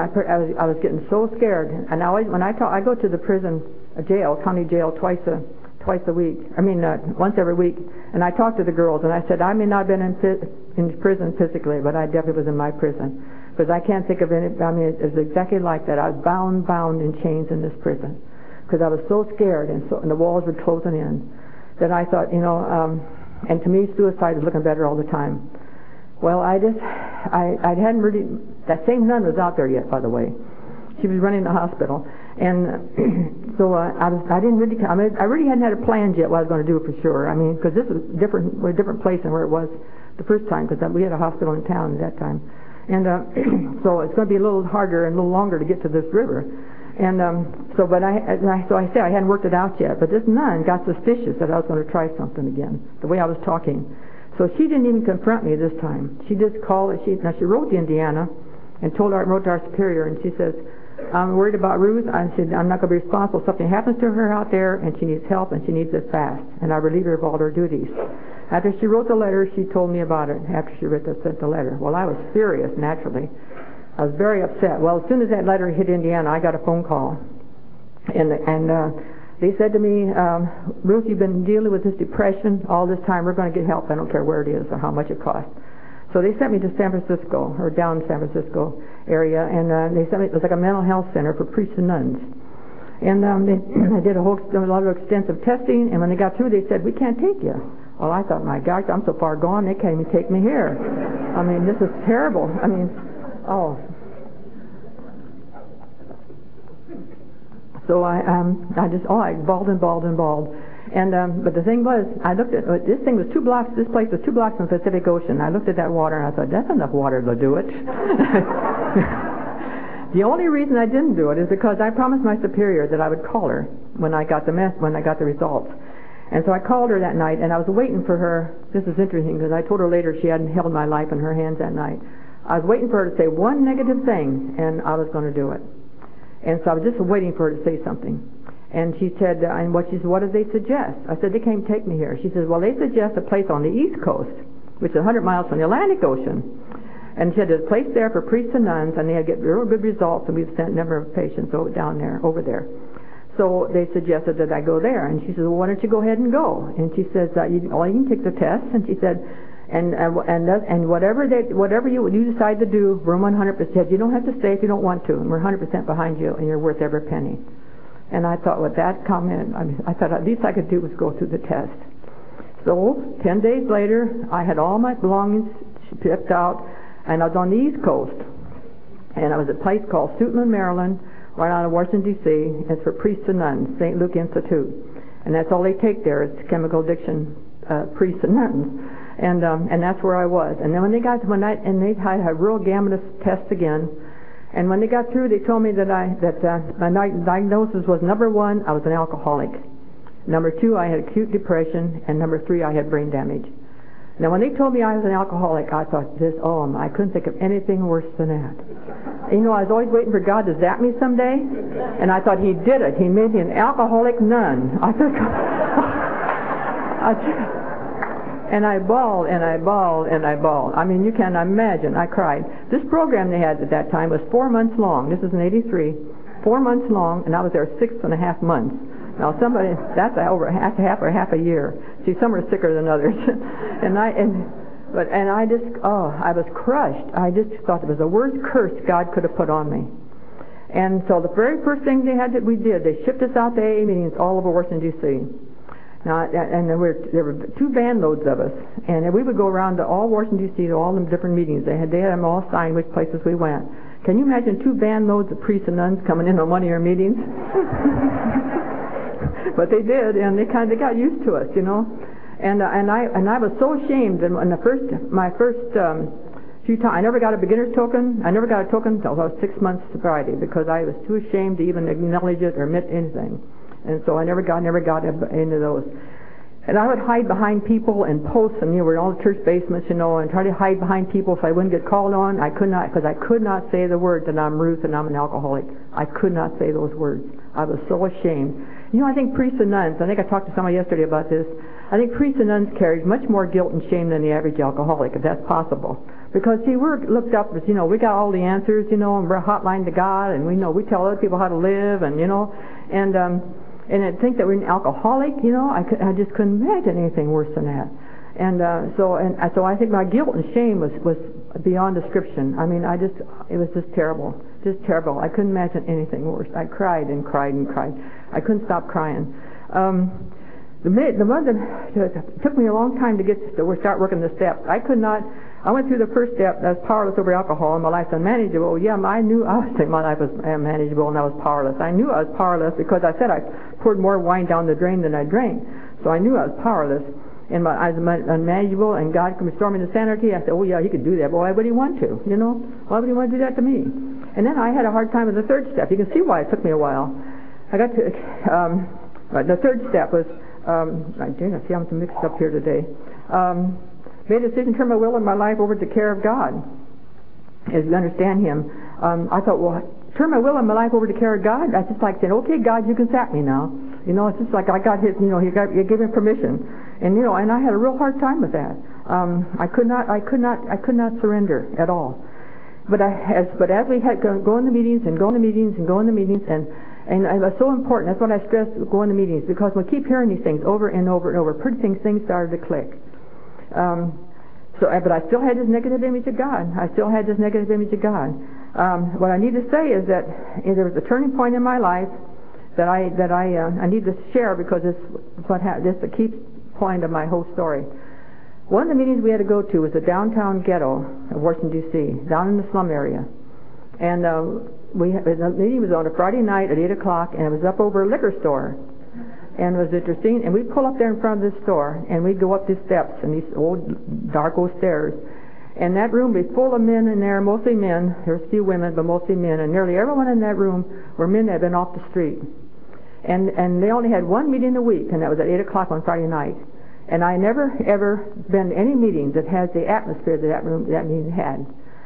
I was getting so scared. And I go to the prison, county jail, twice a week. Once every week. And I talked to the girls, and I said, I may not have been in prison physically, but I definitely was in my prison. Because I can't think of any, it was exactly like that. I was bound in chains in this prison. Because I was so scared, and the walls were closing in, that I thought, and to me, suicide was looking better all the time. Well, I hadn't really, that same nun was out there yet, by the way. She was running the hospital. And so I really hadn't had a plan yet what I was going to do for sure. Because this was a different place than where it was the first time, because we had a hospital in town at that time. And so it's going to be a little harder and a little longer to get to this river. And so I said I hadn't worked it out yet. But this nun got suspicious that I was going to try something again, the way I was talking. So she didn't even confront me this time. She just called. She wrote to Indiana and wrote to our superior, and she says, I'm worried about Ruth. I said, I'm not going to be responsible. Something happens to her out there, and she needs help, and she needs it fast. And I relieve her of all her duties. After she wrote the letter, she told me about it. After she sent the letter. Well, I was furious, naturally. I was very upset. Well, as soon as that letter hit Indiana, I got a phone call. And they said to me, Ruth, you've been dealing with this depression all this time. We're going to get help. I don't care where it is or how much it costs. So they sent me to San Francisco, or down San Francisco area, and they sent me, it was like a mental health center for priests and nuns. And they did a lot of extensive testing, and when they got through, they said, we can't take you. Well, I thought, my gosh, I'm so far gone, they can't even take me here. This is terrible. So I bawled and bawled and bawled. And but the thing was, I looked at this thing was 2 blocks. This place was 2 blocks from the Pacific Ocean. I looked at that water and I thought, that's enough water to do it. The only reason I didn't do it is because I promised my superior that I would call her when I got the results. And so I called her that night, and I was waiting for her. This is interesting because I told her later she hadn't held my life in her hands that night. I was waiting for her to say one negative thing, and I was going to do it. And so I was just waiting for her to say something. And she said, what did they suggest? I said, they came take me here. She says, well, they suggest a place on the East Coast, which is 100 miles from the Atlantic Ocean. And she said, there's a place there for priests and nuns, and they get real good results, and we've sent a number of patients over there. So they suggested that I go there. And she says, well, why don't you go ahead and go? And she says, you can take the test. And she said, and whatever you decide to do, we're 100%. You don't have to stay if you don't want to, and we're 100% behind you, and you're worth every penny. And I thought, with that comment, I thought at least I could do was go through the test. So 10 days later, I had all my belongings picked out, and I was on the East Coast. And I was at a place called Suitland, Maryland, right out of Washington, D.C. It's for priests and nuns, St. Luke Institute. And that's all they take there is chemical addiction priests and nuns. And that's where I was. And then when they got to they had a real gamut of tests again. And when they got through, they told me that my diagnosis was, number 1, I was an alcoholic. Number 2, I had acute depression. And number 3, I had brain damage. Now, when they told me I was an alcoholic, I thought, I couldn't think of anything worse than that. I was always waiting for God to zap me someday. And I thought, He did it. He made me an alcoholic nun. I thought, and I bawled, and I bawled, and I bawled. You can imagine. I cried. This program they had at that time was 4 months long. This is in '83. 4 months long, and I was there 6.5 months. Now somebody, that's half a year. See, some are sicker than others. I was crushed. I just thought it was the worst curse God could have put on me. And so the very first thing we did, they shipped us out to AA meetings all over Washington, D.C. Now, and there were 2 van loads of us, and we would go around to all Washington, D.C., to all the different meetings. They had them all signed which places we went. Can you imagine 2 van loads of priests and nuns coming in on one of your meetings? But they did, and they got used to us, you know. And I was so ashamed. And my first few times, I never got a beginner's token. I never got a token until I was 6 months sobriety because I was too ashamed to even acknowledge it or admit anything. And so I never got into those. And I would hide behind people and posts, and we're in all the church basements, and try to hide behind people so I wouldn't get called on. I could not, because I could not say the words that I'm Ruth and I'm an alcoholic. I could not say those words. I was so ashamed. I think priests and nuns, I think I talked to somebody yesterday about this, I think priests and nuns carry much more guilt and shame than the average alcoholic, if that's possible. Because, see, we're looked up as, we got all the answers, and we're a hotline to God, and we we tell other people how to live, and I think that we're an alcoholic, I just couldn't imagine anything worse than that. So I think my guilt and shame was beyond description. I mean, it was just terrible. Just terrible. I couldn't imagine anything worse. I cried and cried and cried. I couldn't stop crying. The one that took me a long time to start working the steps. I went through the first step. I was powerless over alcohol, and my life's unmanageable. Yeah, I was saying my life was unmanageable, and I was powerless. I knew I was powerless because I said I poured more wine down the drain than I drank. So I knew I was powerless, and I was unmanageable, and God could restore me to sanity. I said, oh yeah, He could do that, but why would He want to? Why would He want to do that to me? And then I had a hard time with the third step. You can see why it took me a while. I got to the third step was I see I'm mixed up here today. Made a decision to turn my will and my life over to the care of God. As you understand Him, I thought, well, turn my will and my life over to the care of God. That's just like saying, okay, God, you can sap me now. It's just like I got His. He gave Him permission, and I had a real hard time with that. I could not surrender at all. But as we had go in the meetings and go in the meetings and go in the meetings and it was so important. That's what I stressed, going to meetings, because we keep hearing these things over and over and over. Pretty things started to click. But I still had this negative image of God. What I need to say is that there was a turning point in my life that I need to share, because it's the key point of my whole story. One of the meetings we had to go to was the downtown ghetto of Washington, D.C., down in the slum area. And the meeting was on a Friday night at 8 o'clock, and it was up over a liquor store. And it was interesting. And we'd pull up there in front of this store, and we'd go up these steps and these old, dark old stairs. And that room would be full of men in there, mostly men. There was a few women, but mostly men. And nearly everyone in that room were men that had been off the street. And they only had one meeting a week, and that was at 8 o'clock on Friday night. And I never, ever been to any meeting that has the atmosphere that meeting had.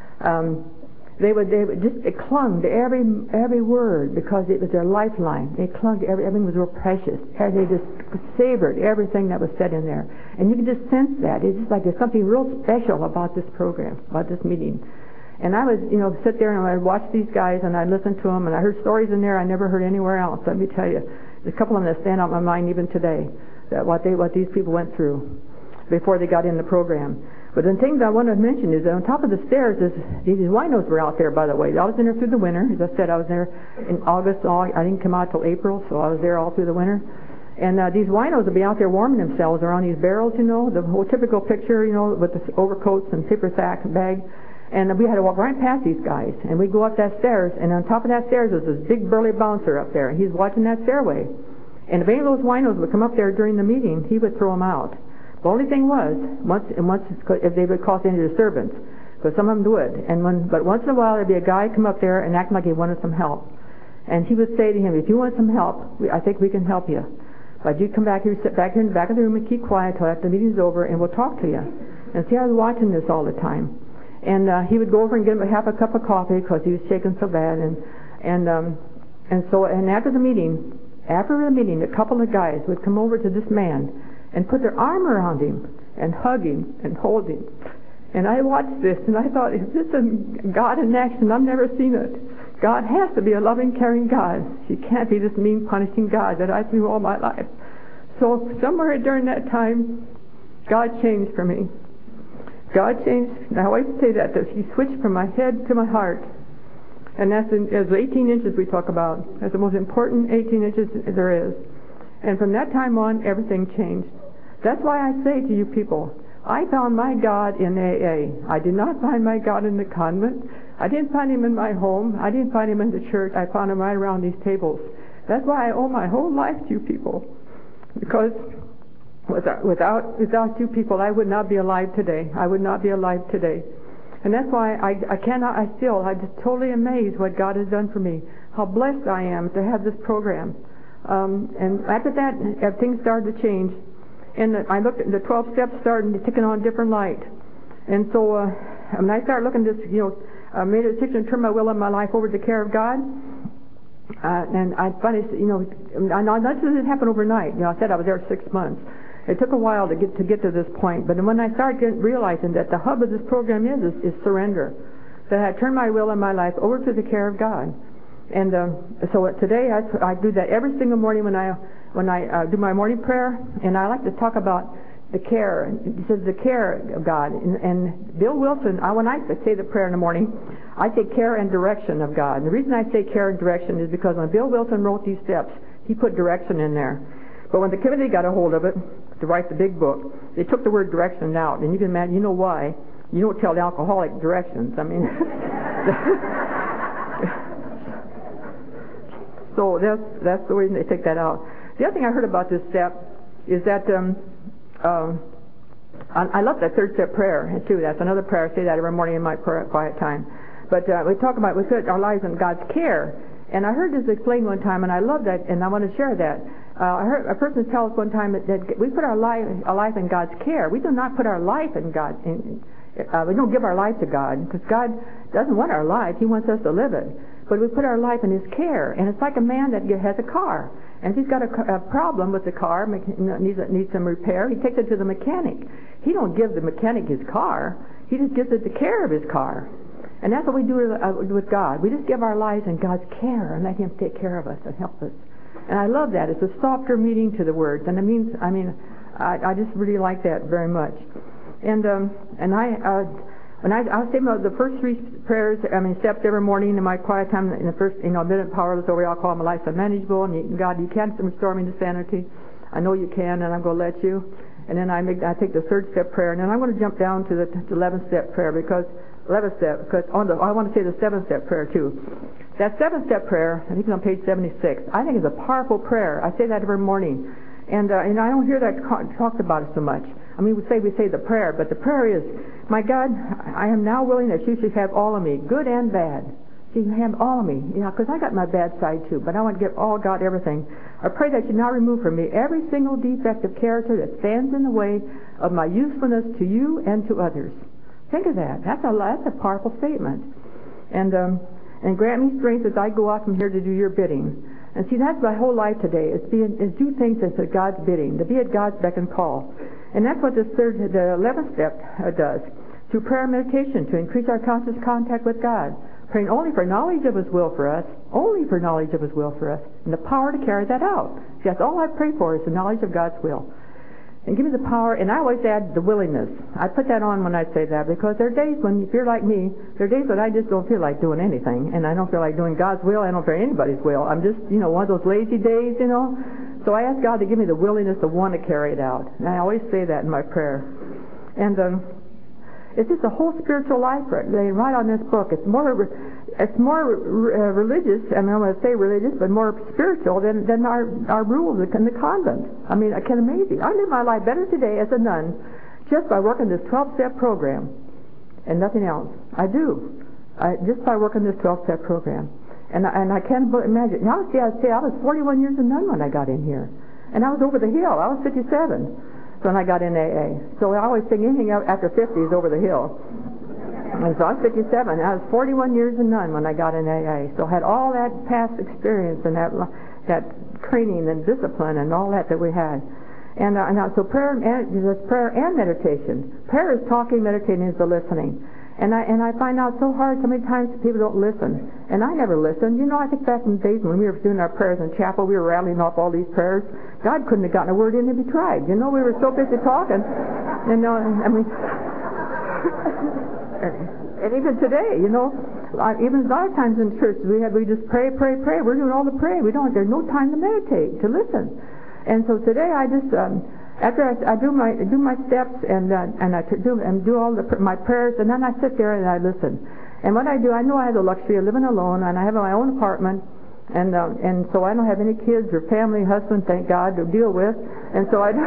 They clung to every word, because it was their lifeline. They clung to everything was real precious. They just savored everything that was said in there. And you can just sense that. It's just like there's something real special about this program, about this meeting. And I would, sit there and I'd watch these guys and I'd listen to them, and I heard stories in there I never heard anywhere else. Let me tell you, there's a couple of them that stand out in my mind even today, that what these people went through before they got in the program. But the thing that I want to mention is that on top of the stairs, these winos were out there, by the way. I was in there through the winter. As I said, I was there in August. I didn't come out till April, so I was there all through the winter. And these winos would be out there warming themselves around these barrels, the whole typical picture, with the overcoats and paper sack and bag. And we had to walk right past these guys. And we'd go up that stairs, and on top of that stairs was this big burly bouncer up there. He's watching that stairway. And if any of those winos would come up there during the meeting, he would throw them out. The only thing was, if they would cause any disturbance, because some of them would. But once in a while, there'd be a guy come up there and act like he wanted some help. And he would say to him, if you want some help, I think we can help you. But you come back here, sit back here in the back of the room and keep quiet till after the meeting's over, and we'll talk to you. And see, I was watching this all the time. And he would go over and get him half a cup of coffee because he was shaking so bad. And after the meeting, a couple of guys would come over to this man and put their arm around him and hug him and hold him. And I watched this and I thought, is this a God in action? I've never seen it. God has to be a loving, caring God. He can't be this mean, punishing God that I've been all my life. So somewhere during that time, God changed for me. God changed. I always say that He switched from my head to my heart. And that's the 18 inches we talk about. That's the most important 18 inches there is. And from that time on, everything changed. That's why I say to you people, I found my God in AA. I did not find my God in the convent. I didn't find Him in my home. I didn't find Him in the church. I found Him right around these tables. That's why I owe my whole life to you people. Because without you people, I would not be alive today. I would not be alive today. And that's why I'm just totally amazed what God has done for me. How blessed I am to have this program. And after that, things started to change. And I looked at the 12 steps started taking on a different light. And so when I started looking at this, I made a decision to turn my will and my life over to the care of God. And I finally, this didn't happen overnight. I said I was there 6 months. It took a while to get to this point. But when I started realizing that the hub of this program is surrender, that I turned my will and my life over to the care of God. And so today I do that every single morning when I do my morning prayer, and I like to talk about the care. He says the care of God. And Bill Wilson, when I say the prayer in the morning, I say care and direction of God. And the reason I say care and direction is because when Bill Wilson wrote these steps, he put direction in there. But when the committee got a hold of it to write the big book, they took the word direction out. And you can imagine, you know why. You don't tell the alcoholic directions. I mean, so that's the reason they take that out. The other thing I heard about this step is that I love that third step prayer too. That's another prayer. I say that every morning in my quiet time. But we put our lives in God's care. And I heard this explained one time, and I love that, and I want to share that. I heard a person tell us one time that we put our life in God's care. We do not put our life in God. We don't give our life to God, because God doesn't want our life. He wants us to live it. But we put our life in His care. And it's like a man that has a car. And if he's got a problem with the car, needs some repair, he takes it to the mechanic. He don't give the mechanic his car. He just gives it the care of his car. And that's what we do with God. We just give our lives in God's care and let Him take care of us and help us. And I love that. It's a softer meaning to the words. And it means, I just really like that very much. And when I was saying about the first three steps every morning in my quiet time, in the first, minute powerless over alcohol, my life's unmanageable, and God, you can't restore me to sanity. I know you can, and I'm going to let you. And then I take the third step prayer, and then I'm going to jump down to the 11th step prayer because I want to say the 7th step prayer too. That 7th step prayer, I think it's on page 76. I think it's a powerful prayer. I say that every morning, and I don't hear that talked about it so much. I mean, we say the prayer, but the prayer is, my God, I am now willing that you should have all of me, good and bad. You can have all of me, because I got my bad side too, but I want to give all God everything. I pray that you now remove from me every single defect of character that stands in the way of my usefulness to you and to others. Think of that. That's a powerful statement. And grant me strength as I go out from here to do your bidding. And see, that's my whole life today, is do things at God's bidding, to be at God's beck and call. And that's what the 11th step does. Through prayer and meditation, to increase our conscious contact with God, praying only for knowledge of His will for us, and the power to carry that out. See, that's all I pray for, is the knowledge of God's will. And give me the power, and I always add the willingness. I put that on when I say that, because there are days when, if you're like me, there are days when I just don't feel like doing anything, and I don't feel like doing God's will, I don't feel anybody's will. I'm just, one of those lazy days, So I ask God to give me the willingness to want to carry it out. And I always say that in my prayer. And it's just a whole spiritual life they write on this book. It's more religious, I don't want to say religious, but more spiritual than our rules in the convent. I mean, I can amazing. I live my life better today as a nun just by working this 12-step program and nothing else. I do. Just by working this 12-step program. And I can't imagine. Now, see, I was 41 years a nun when I got in here. And I was over the hill. I was 57 when I got in AA. So I always think anything after 50 is over the hill. And so I was 57. I was 41 years a nun when I got in AA. So I had all that past experience and that training and discipline and all that we had. And so prayer and meditation. Prayer is talking, meditating is the listening. And I find out so hard so many times people don't listen. And I never listened. You know, I think back in the days when we were doing our prayers in chapel, we were rattling off all these prayers. God couldn't have gotten a word in if he tried. You know, we were so busy talking. You know, I mean, and even today, you know, even a lot of times in church, we just pray. We're doing all the praying. There's no time to meditate, to listen. And so today I just, after I do my steps and I do all my prayers, and then I sit there and I listen. And what I do, I know I have the luxury of living alone, and I have my own apartment, and so I don't have any kids or family, husband, thank God, to deal with, and so I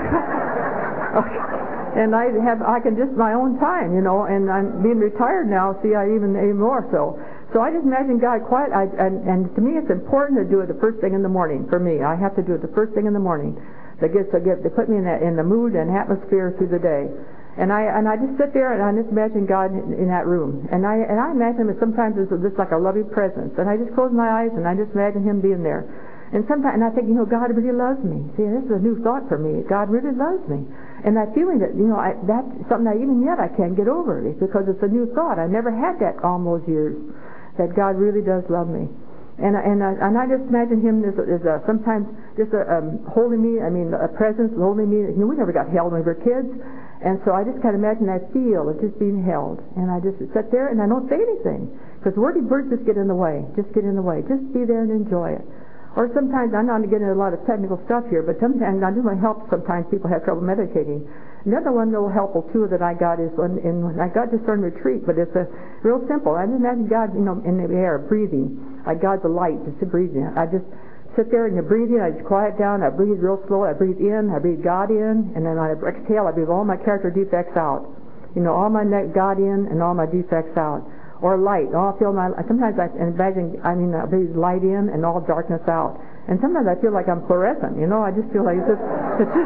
and I can just my own time, you know, and I'm being retired now. See, I even more so. So I just imagine God quiet, and to me it's important to do it the first thing in the morning. For me, I have to do it the first thing in the morning. They put me in the mood and atmosphere through the day, and I just sit there and I just imagine God in that room, and I imagine him sometimes it's just like a loving presence, and I just close my eyes and I just imagine him being there, and sometimes I think, you know, God really loves me. See, this is a new thought for me. God really loves me, and that feeling that, you know, that's something that even yet I can't get over. It's because it's a new thought. I never had that all those years, that God really does love me. And I just imagine him as sometimes just holding me. I mean, a presence holding me. You know, we never got held when we were kids, and so I just kind of imagine that feel of just being held. And I just sit there and I don't say anything because wordy words just get in the way. Just be there and enjoy it. Or sometimes I'm not getting into a lot of technical stuff here, but sometimes I do my help. Sometimes people have trouble meditating. Another one little helpful tool that I got is when I got this on retreat, but it's real simple. I just imagine God, you know, in the air, breathing. I got the light, just breathing. I just sit there and you're breathing. I just quiet down. I breathe real slow. I breathe in. I breathe God in, and then I exhale. I breathe all my character defects out. You know, all my God in and all my defects out. Or light. Oh, I feel sometimes I breathe light in and all darkness out. And sometimes I feel like I'm fluorescent. You know, I just feel like it's just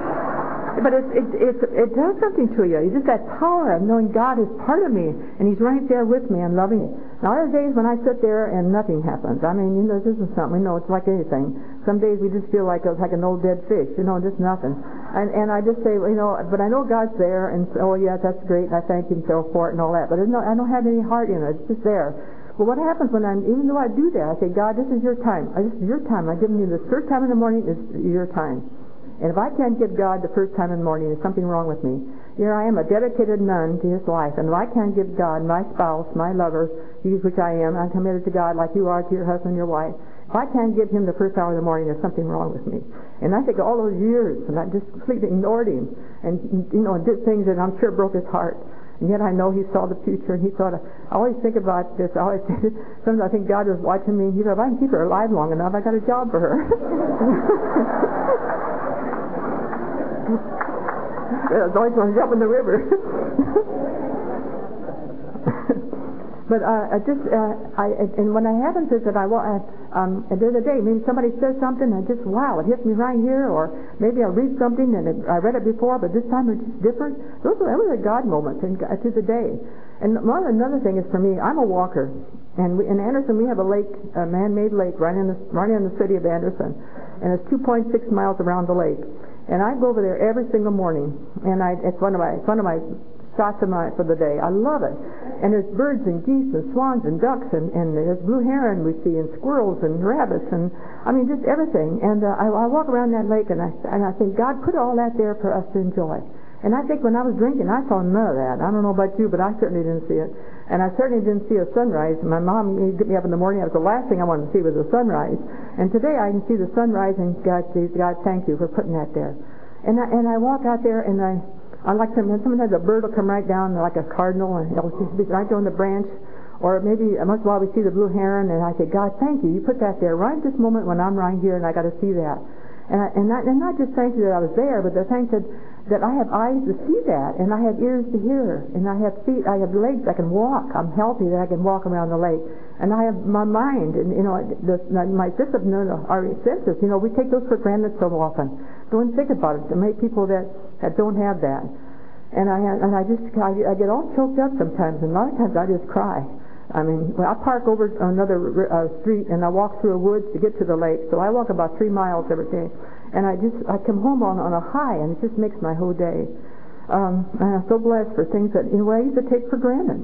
but it does something to you. It's just that power of knowing God is part of me, and he's right there with me and loving me. Now, there are days when I sit there and nothing happens. I mean, you know, this is something. We know it's like anything. Some days we just feel like it's like an old dead fish, you know, just nothing. And I just say, well, you know, but I know God's there, and oh yeah, that's great, and I thank him for it and all that. But I don't have any heart in it. It's just there. But what happens when even though I do that, I say, God, this is your time. This is your time. I'm giving you this first time in the morning is your time. And if I can't give God the first time in the morning, there's something wrong with me. Here I am, a dedicated nun to his life, and if I can't give God, my spouse, my lover, which I am, I'm committed to God like you are to your husband, your wife. If I can't give him the first hour of the morning, there's something wrong with me. And I think all those years, and I just completely ignored him, and you know, did things that I'm sure broke his heart. And yet I know he saw the future, and he thought, I always think about this. Sometimes I think God was watching me, and he thought, if I can keep her alive long enough, I got a job for her. I was always going to jump in the river. But and when it happens is that the other day, maybe somebody says something and just, wow, it hits me right here, or maybe I read something and I read it before, but this time it's just different. That was a God moment to the day. And another thing is for me, I'm a walker. And in Anderson, we have a lake, a man-made lake right in the city of Anderson. And it's 2.6 miles around the lake. And I go over there every single morning, and it's one of my stops for the day. I love it. And there's birds and geese and swans and ducks and there's blue heron we see and squirrels and rabbits and I mean just everything. And I walk around that lake and I think God put all that there for us to enjoy. And I think when I was drinking, I saw none of that. I don't know about you, but I certainly didn't see it. And I certainly didn't see a sunrise. My mom would get me up in the morning. That was the last thing I wanted to see was a sunrise. And today I can see the sunrise, and God, thank you for putting that there. And I walk out there, and I like sometimes a bird will come right down like a cardinal, and it'll just be right on the branch. Or maybe most of all we see the blue heron, and I say, God, thank you. You put that there right at this moment when I'm right here, and I got to see that. And not just thank you that I was there, but the thanks that I have eyes to see that, and I have ears to hear, and I have feet, I have legs, I can walk. I'm healthy that I can walk around the lake, and I have my mind, and you know, my discipline, our senses. You know, we take those for granted so often. Don't think about it. There are many people that don't have that, and I get all choked up sometimes, and a lot of times I just cry. I mean, I park over another street and I walk through a woods to get to the lake. So I walk about 3 miles every day, and I come home on a high, and it just makes my whole day. And I'm so blessed for things that I used to take for granted.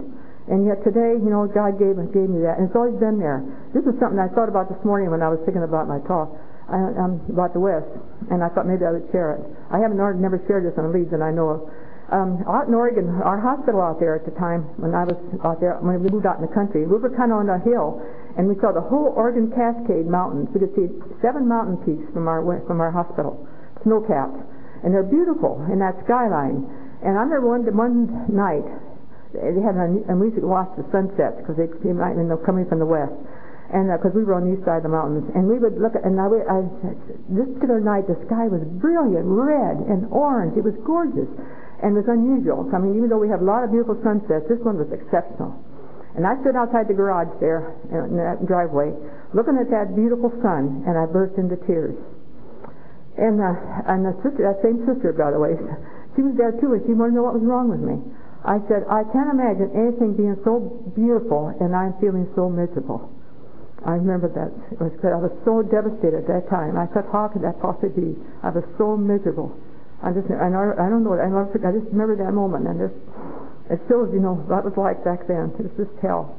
And yet today, God gave me that, and it's always been there. This is something I thought about this morning when I was thinking about my talk about the West, and I thought maybe I would share it. I haven't never shared this on Leeds that I know of. Out in Oregon, our hospital out there at the time when I was out there, when we moved out in the country, we were kind of on a hill, and we saw the whole Oregon Cascade Mountains. We could see 7 mountain peaks from our hospital, snow-capped, and they're beautiful in that skyline. And I remember one night they had and we used to watch the sunsets because they came coming from the west, and because we were on the east side of the mountains, and we would look at, and this particular night the sky was brilliant, red and orange. It was gorgeous. And it was unusual. I mean, even though we have a lot of beautiful sunsets, this one was exceptional. And I stood outside the garage there in that driveway, looking at that beautiful sun, and I burst into tears. And the sister, that same sister, by the way, she was there too, and she wanted to know what was wrong with me. I said, I can't imagine anything being so beautiful, and I'm feeling so miserable. I remember that. I was so devastated at that time. I thought, how could that possibly be? I was so miserable. I don't know. I just remember that moment, and it shows, what it was like back then. It was just hell.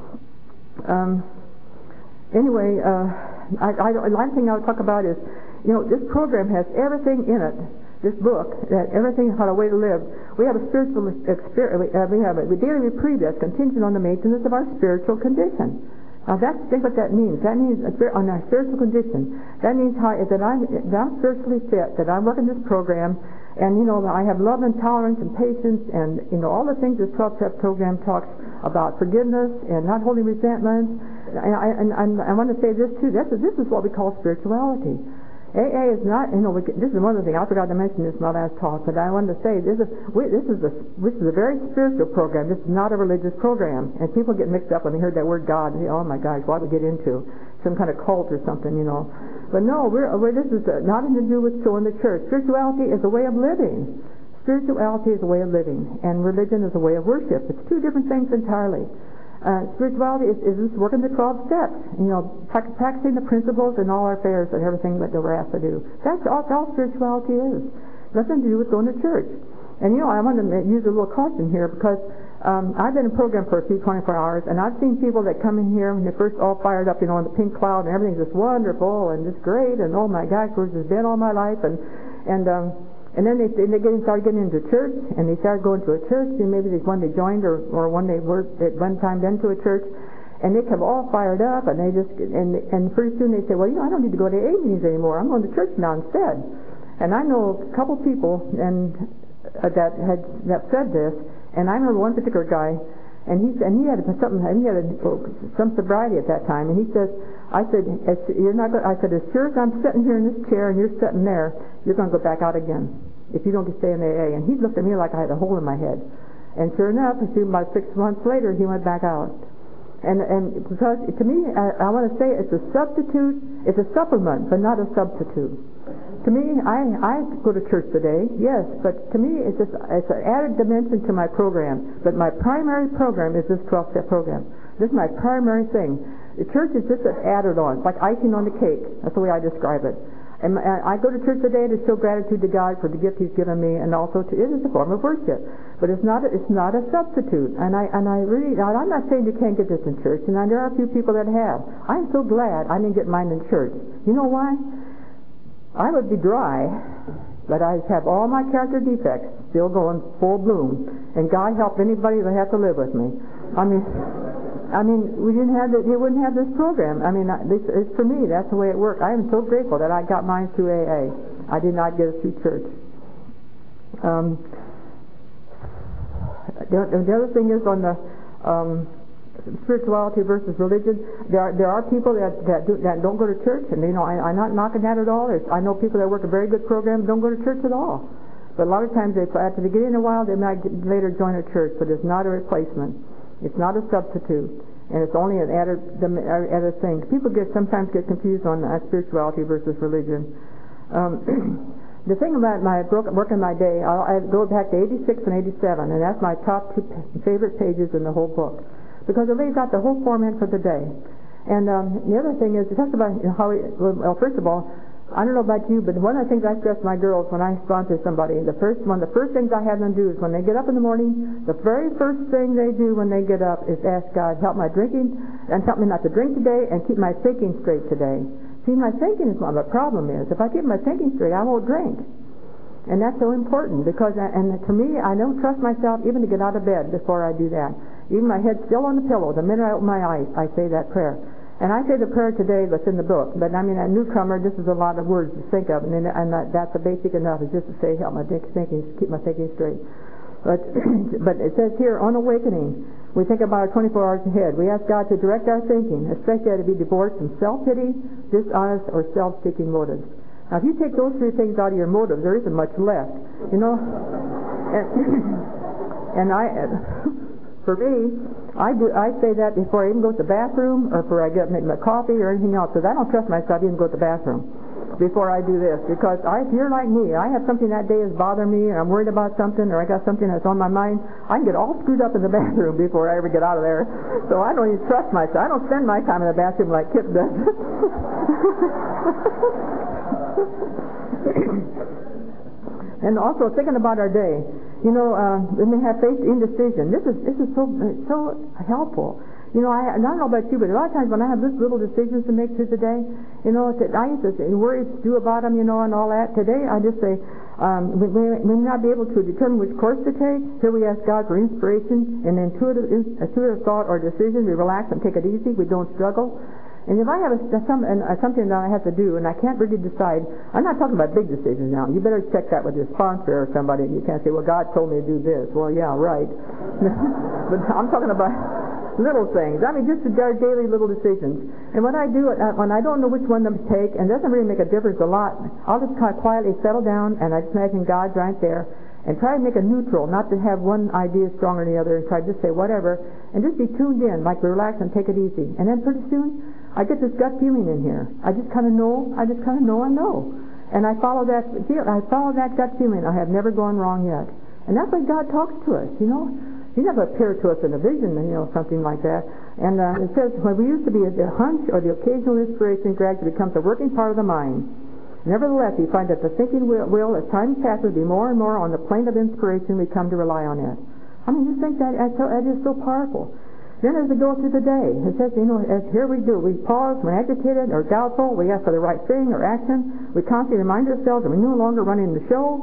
Anyway, one thing I would talk about is, this program has everything in it. This book, that everything how a way to live. We have a spiritual experience. We have a daily reprieve that's contingent on the maintenance of our spiritual condition. Now think what that means. That means on our spiritual condition. That means that I'm spiritually fit, that I'm working this program, and I have love and tolerance and patience, and all the things this 12-step program talks about: forgiveness and not holding resentment. And I want to say this too. This is what we call spirituality. AA is not, this is one of the things I forgot to mention this in my last talk, but I wanted to say this is a very spiritual program. This is not a religious program, and people get mixed up when they hear that word God. And say, oh my gosh, what do we get into? Some kind of cult or something, But no, this is nothing to do with showing the church. Spirituality is a way of living. Spirituality is a way of living, and religion is a way of worship. It's two different things entirely. Spirituality is just working the 12 steps, practicing the principles in all our affairs and everything that we're asked to do. That's all spirituality is. Nothing to do with going to church. And I want to use a little caution here because I've been in program for a few 24 hours, and I've seen people that come in here and they're first all fired up, in the pink cloud, and everything's just wonderful and just great, and oh my gosh, where's this been all my life? And then they started getting into church, and they started going to a church, and maybe there's one they joined or one they were at one time been to a church, and they come all fired up, and they just and pretty soon they say, well, I don't need to go to AA meetings anymore. I'm going to church now instead. And I know a couple people that said this, and I remember one particular guy, and he had some sobriety at that time, and he says, I said, as sure as I'm sitting here in this chair and you're sitting there, you're going to go back out again if you don't stay in the AA. And he looked at me like I had a hole in my head. And sure enough, about 6 months later, he went back out. And because to me, I want to say it's a substitute, it's a supplement, but not a substitute. To me, I go to church today, yes, but to me it's an added dimension to my program. But my primary program is this 12-step program. This is my primary thing. The church is just added on. It's like icing on the cake. That's the way I describe it. And I go to church today to show gratitude to God for the gift He's given me, and also it is a form of worship. But it's not a substitute. And I'm not saying you can't get this in church, and there are a few people that have. I'm so glad I didn't get mine in church. You know why? I would be dry, but I have all my character defects still going full bloom. And God help anybody that has to live with me. I mean, we wouldn't have this program. I mean, it's for me. That's the way it worked. I am so grateful that I got mine through AA. I did not get it through church. The other thing is on the spirituality versus religion. There are people that don't go to church, and I'm not knocking that at all. I know people that work a very good program don't go to church at all. But a lot of times, after they get in a while, they might later join a church. But it's not a replacement. It's not a substitute, and it's only an added thing. People sometimes get confused on spirituality versus religion. The thing about my work in my day, I go back to 86 and 87, and that's my top 2 favorite pages in the whole book, because it lays out the whole format for the day. And the other thing is, it talks about how, first of all, I don't know about you, but one of the things I stress my girls when I sponsor somebody, one of the first things I have them do is when they get up in the morning, the very first thing they do when they get up is ask God, help my drinking, and help me not to drink today, and keep my thinking straight today. See, my thinking is what the problem is. If I keep my thinking straight, I won't drink. And that's so important because, and for me, I don't trust myself even to get out of bed before I do that. Even my head's still on the pillow. The minute I open my eyes, I say that prayer. And I say the prayer today that's in the book, but I mean, a newcomer, this is a lot of words to think of, and that's a basic enough, is just to say, help my thinking, keep my thinking straight. But it says here, on awakening, we think about our 24 hours ahead. We ask God to direct our thinking, especially to be divorced from self-pity, dishonest, or self-seeking motives. Now, if you take those three things out of your motives, there isn't much left, you know. For me, I say that before I even go to the bathroom or before I get make my coffee or anything else, because I don't trust myself even to go to the bathroom before I do this. Because if you're like me, I have something that day is bothering me, and I'm worried about something, or I got something that's on my mind, I can get all screwed up in the bathroom before I ever get out of there. So I don't even trust myself. I don't spend my time in the bathroom like Kip does. And also thinking about our day, you know, when we have faced indecision, this is so helpful. You know, I don't know about you, but a lot of times when I have this little decisions to make through the day, you know, I used to worry stew about them, you know, and all that. Today I just say, we may not be able to determine which course to take. Here we ask God for inspiration and intuitive thought or decision. We relax and take it easy. We don't struggle. And if I have something that I have to do and I can't really decide, I'm not talking about big decisions now. You better check that with your sponsor or somebody. You can't say, well, God told me to do this. Well, yeah, right. But I'm talking about little things. I mean, just our daily little decisions. And when I do it, when I don't know which one to take, and it doesn't really make a difference a lot, I'll just kind of quietly settle down and I just imagine God's right there and try to make a neutral, not to have one idea stronger than the other, and try to just say whatever, and just be tuned in, like relax and take it easy. And then pretty soon, I get this gut feeling in here. I just kind of know I know. And I follow that gut feeling. I have never gone wrong yet. And that's why God talks to us, you know. He never appeared to us in a vision, you know, something like that. And it says, when we used to be the hunch or the occasional inspiration gradually becomes a working part of the mind. Nevertheless, we find that the thinking will, as time passes, be more and more on the plane of inspiration we come to rely on it. I mean, you think that is so powerful. Then as we go through the day, it says, you know, as here we do, we pause when agitated or doubtful, we ask for the right thing or action, we constantly remind ourselves that we're no longer running the show.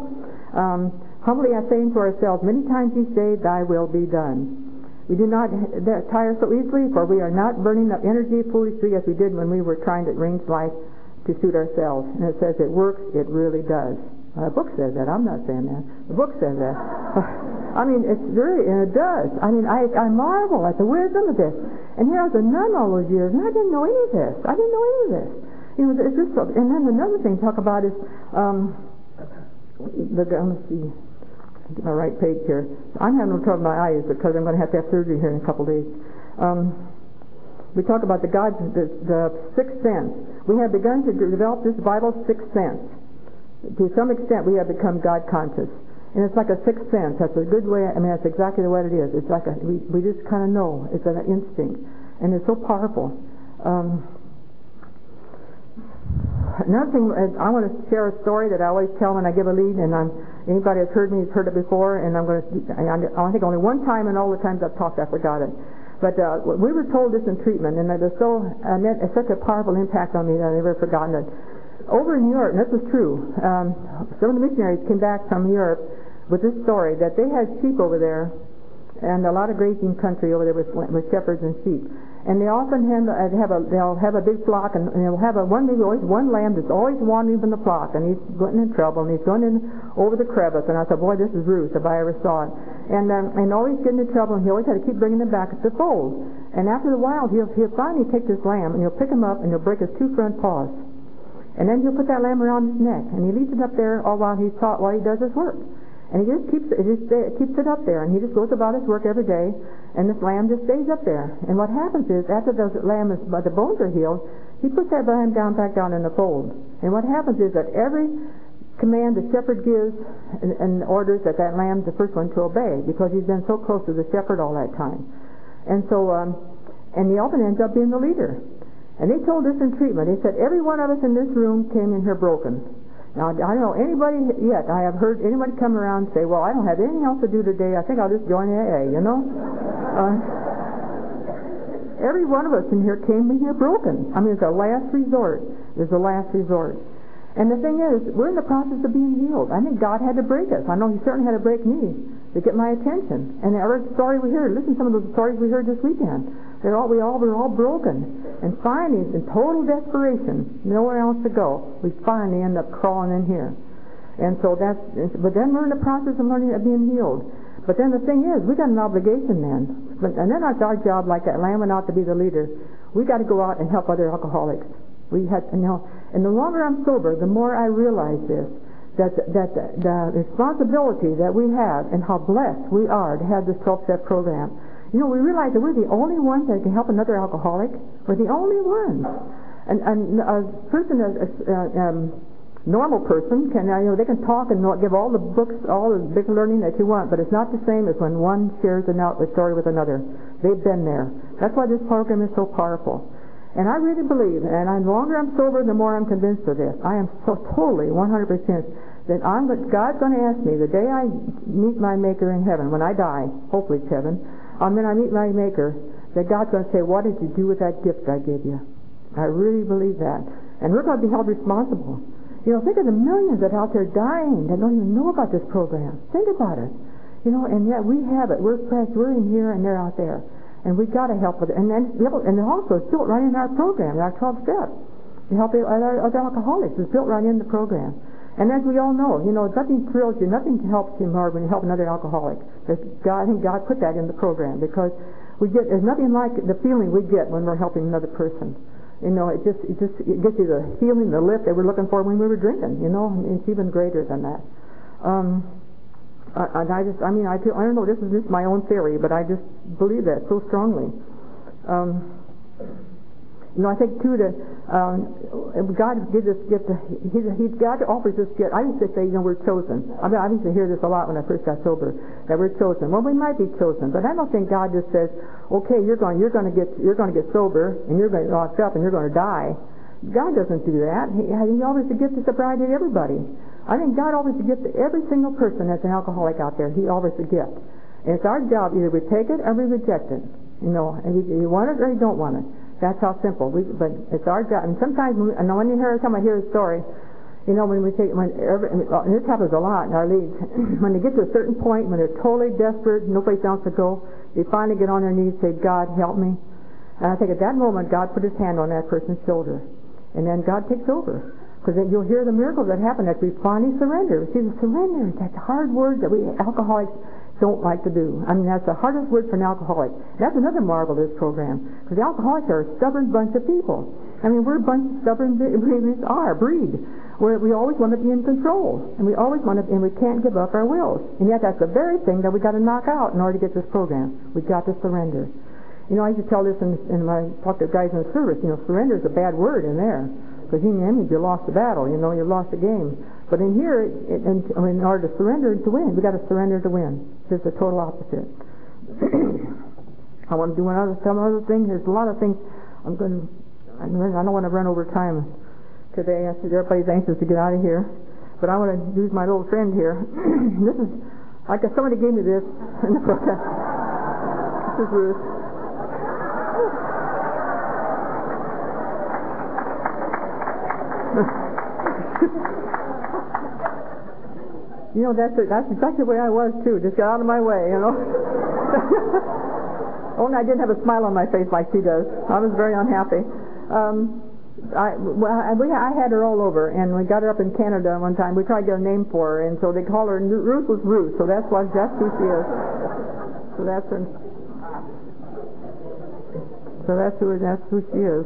Humbly I say to ourselves many times each day, thy will be done. We do not tire so easily, for we are not burning up energy foolishly as we did when we were trying to arrange life to suit ourselves. And it says it works, it really does. The book says that. I'm not saying that. The book says that. I mean, it's really, and it does. I mean, I marvel at the wisdom of this. And here I was a nun all those years, and I didn't know any of this. You know, it's just, and then another thing to talk about is, let's see, get my right page here. I'm having no trouble with my eyes because I'm going to have surgery here in a couple of days. We talk about the sixth sense. We have begun to develop this vital sixth sense. To some extent, we have become God conscious. And it's like a sixth sense. That's a good way. I mean, that's exactly what it is. It's like we just kind of know. It's an instinct. And it's so powerful. Another thing, I want to share a story that I always tell when I give a lead, and anybody that's heard me has heard it before, and I think only one time in all the times I've talked I forgot it. But we were told this in treatment, and it was it's such a powerful impact on me that I've never forgotten it. Over in Europe, and this was true, some of the missionaries came back from Europe with this story that they had sheep over there, and a lot of grazing country over there with shepherds and sheep. And they often they'll have a big flock, and they'll have one lamb that's always wandering from the flock, and he's getting in trouble, and he's going in over the crevice. And I thought, boy, this is Ruth, if I ever saw it. And always getting in trouble, and he always had to keep bringing him back to the fold. And after a while, he'll finally take this lamb, and he'll pick him up, and he'll break his two front paws. And then he'll put that lamb around his neck, and he leaves it up there all while he does his work. And he just keeps it up there, and he just goes about his work every day, and this lamb just stays up there. And what happens is, after the bones are healed, he puts that lamb back down in the fold. And what happens is that every command the shepherd gives and orders that lamb, the first one, to obey, because he's been so close to the shepherd all that time. And so, and he often ends up being the leader. And they told us in treatment, they said, every one of us in this room came in here broken. Now, I don't know anybody yet. I have heard anybody come around and say, well, I don't have anything else to do today. I think I'll just join AA, you know? Every one of us in here came in here broken. I mean, it's a last resort. It's a last resort. And the thing is, we're in the process of being healed. I think God had to break us. I know He certainly had to break me to get my attention. And every story we heard, listen to some of those stories we heard this weekend. We were all broken. And finally, in total desperation, nowhere else to go, we finally end up crawling in here. And so but then we're in the process of learning of being healed. But then the thing is, we got an obligation then. And then it's our job, like that lamb went out to be the leader. We got to go out and help other alcoholics. We had, and the longer I'm sober, the more I realize this, that the responsibility that we have and how blessed we are to have this 12-step program. You know, we realize that we're the only ones that can help another alcoholic. We're the only ones. And a person, normal person, can they can talk and give all the books, all the big learning that you want, but it's not the same as when one shares a story with another. They've been there. That's why this program is so powerful. And I really believe, and the longer I'm sober, the more I'm convinced of this. I am so totally 100% that God's going to ask me the day I meet my Maker in heaven, when I die, hopefully it's heaven. And then I meet my Maker, that God's going to say, what did you do with that gift I gave you? I really believe that. And we're going to be held responsible. You know, think of the millions that are out there dying that don't even know about this program. Think about it. You know, and yet we have it. We're fresh. We're in here and they're out there. And we've got to help with it. And also it's built right in our program, our 12 steps. To help other alcoholics. It's built right in the program. And as we all know, nothing thrills you, nothing helps you more when you help another alcoholic. I think God put that in the program because there's nothing like the feeling we get when we're helping another person. It gives you the healing, the lift that we're looking for when we were drinking. It's even greater than that. And I don't know. This is just my own theory, but I just believe that so strongly. I think too that God gives this gift. God offers this gift. I used to say, we're chosen. I used to hear this a lot when I first got sober, that we're chosen. Well, we might be chosen, but I don't think God just says, okay, you're going to get sober, and you're going to get locked up, and you're going to die. God doesn't do that. He offers the gift of sobriety to everybody. I think God offers the gift to every single person that's an alcoholic out there. He offers the gift, and it's our job either we take it or we reject it. And you want it or you don't want it. That's how simple. But it's our job. And sometimes, and when you hear a story, and this happens a lot in our leads, when they get to a certain point, when they're totally desperate, no place else to go, they finally get on their knees and say, God, help me. And I think at that moment, God put His hand on that person's shoulder. And then God takes over. Because you'll hear the miracles that happen as we finally surrender. See, the surrender is that hard word that we alcoholics don't like to do. I mean, that's the hardest word for an alcoholic. That's another marvel of this program. Because the alcoholics are a stubborn bunch of people. I mean, we're a bunch of stubborn breed. Where we always want to be in control. And we can't give up our wills. And yet that's the very thing that we got to knock out in order to get this program. We've got to surrender. I used to tell this when I talk to guys in the service, surrender is a bad word in there. Because that means you lost the battle, you lost the game. But in here, in order to surrender to win, we got to surrender to win. It's the total opposite. I want to do some other thing. There's a lot of things I don't want to run over time today. Everybody's anxious to get out of here. But I want to use my little friend here. This is, somebody gave me this in the protest. This is Ruth. That's exactly the way I was too. Just got out of my way, Only I didn't have a smile on my face like she does. I was very unhappy. I had her all over, and we got her up in Canada one time. We tried to get a name for her, and so they call her Ruth was Ruth. So that's who she is. So that's her. So that's who she is.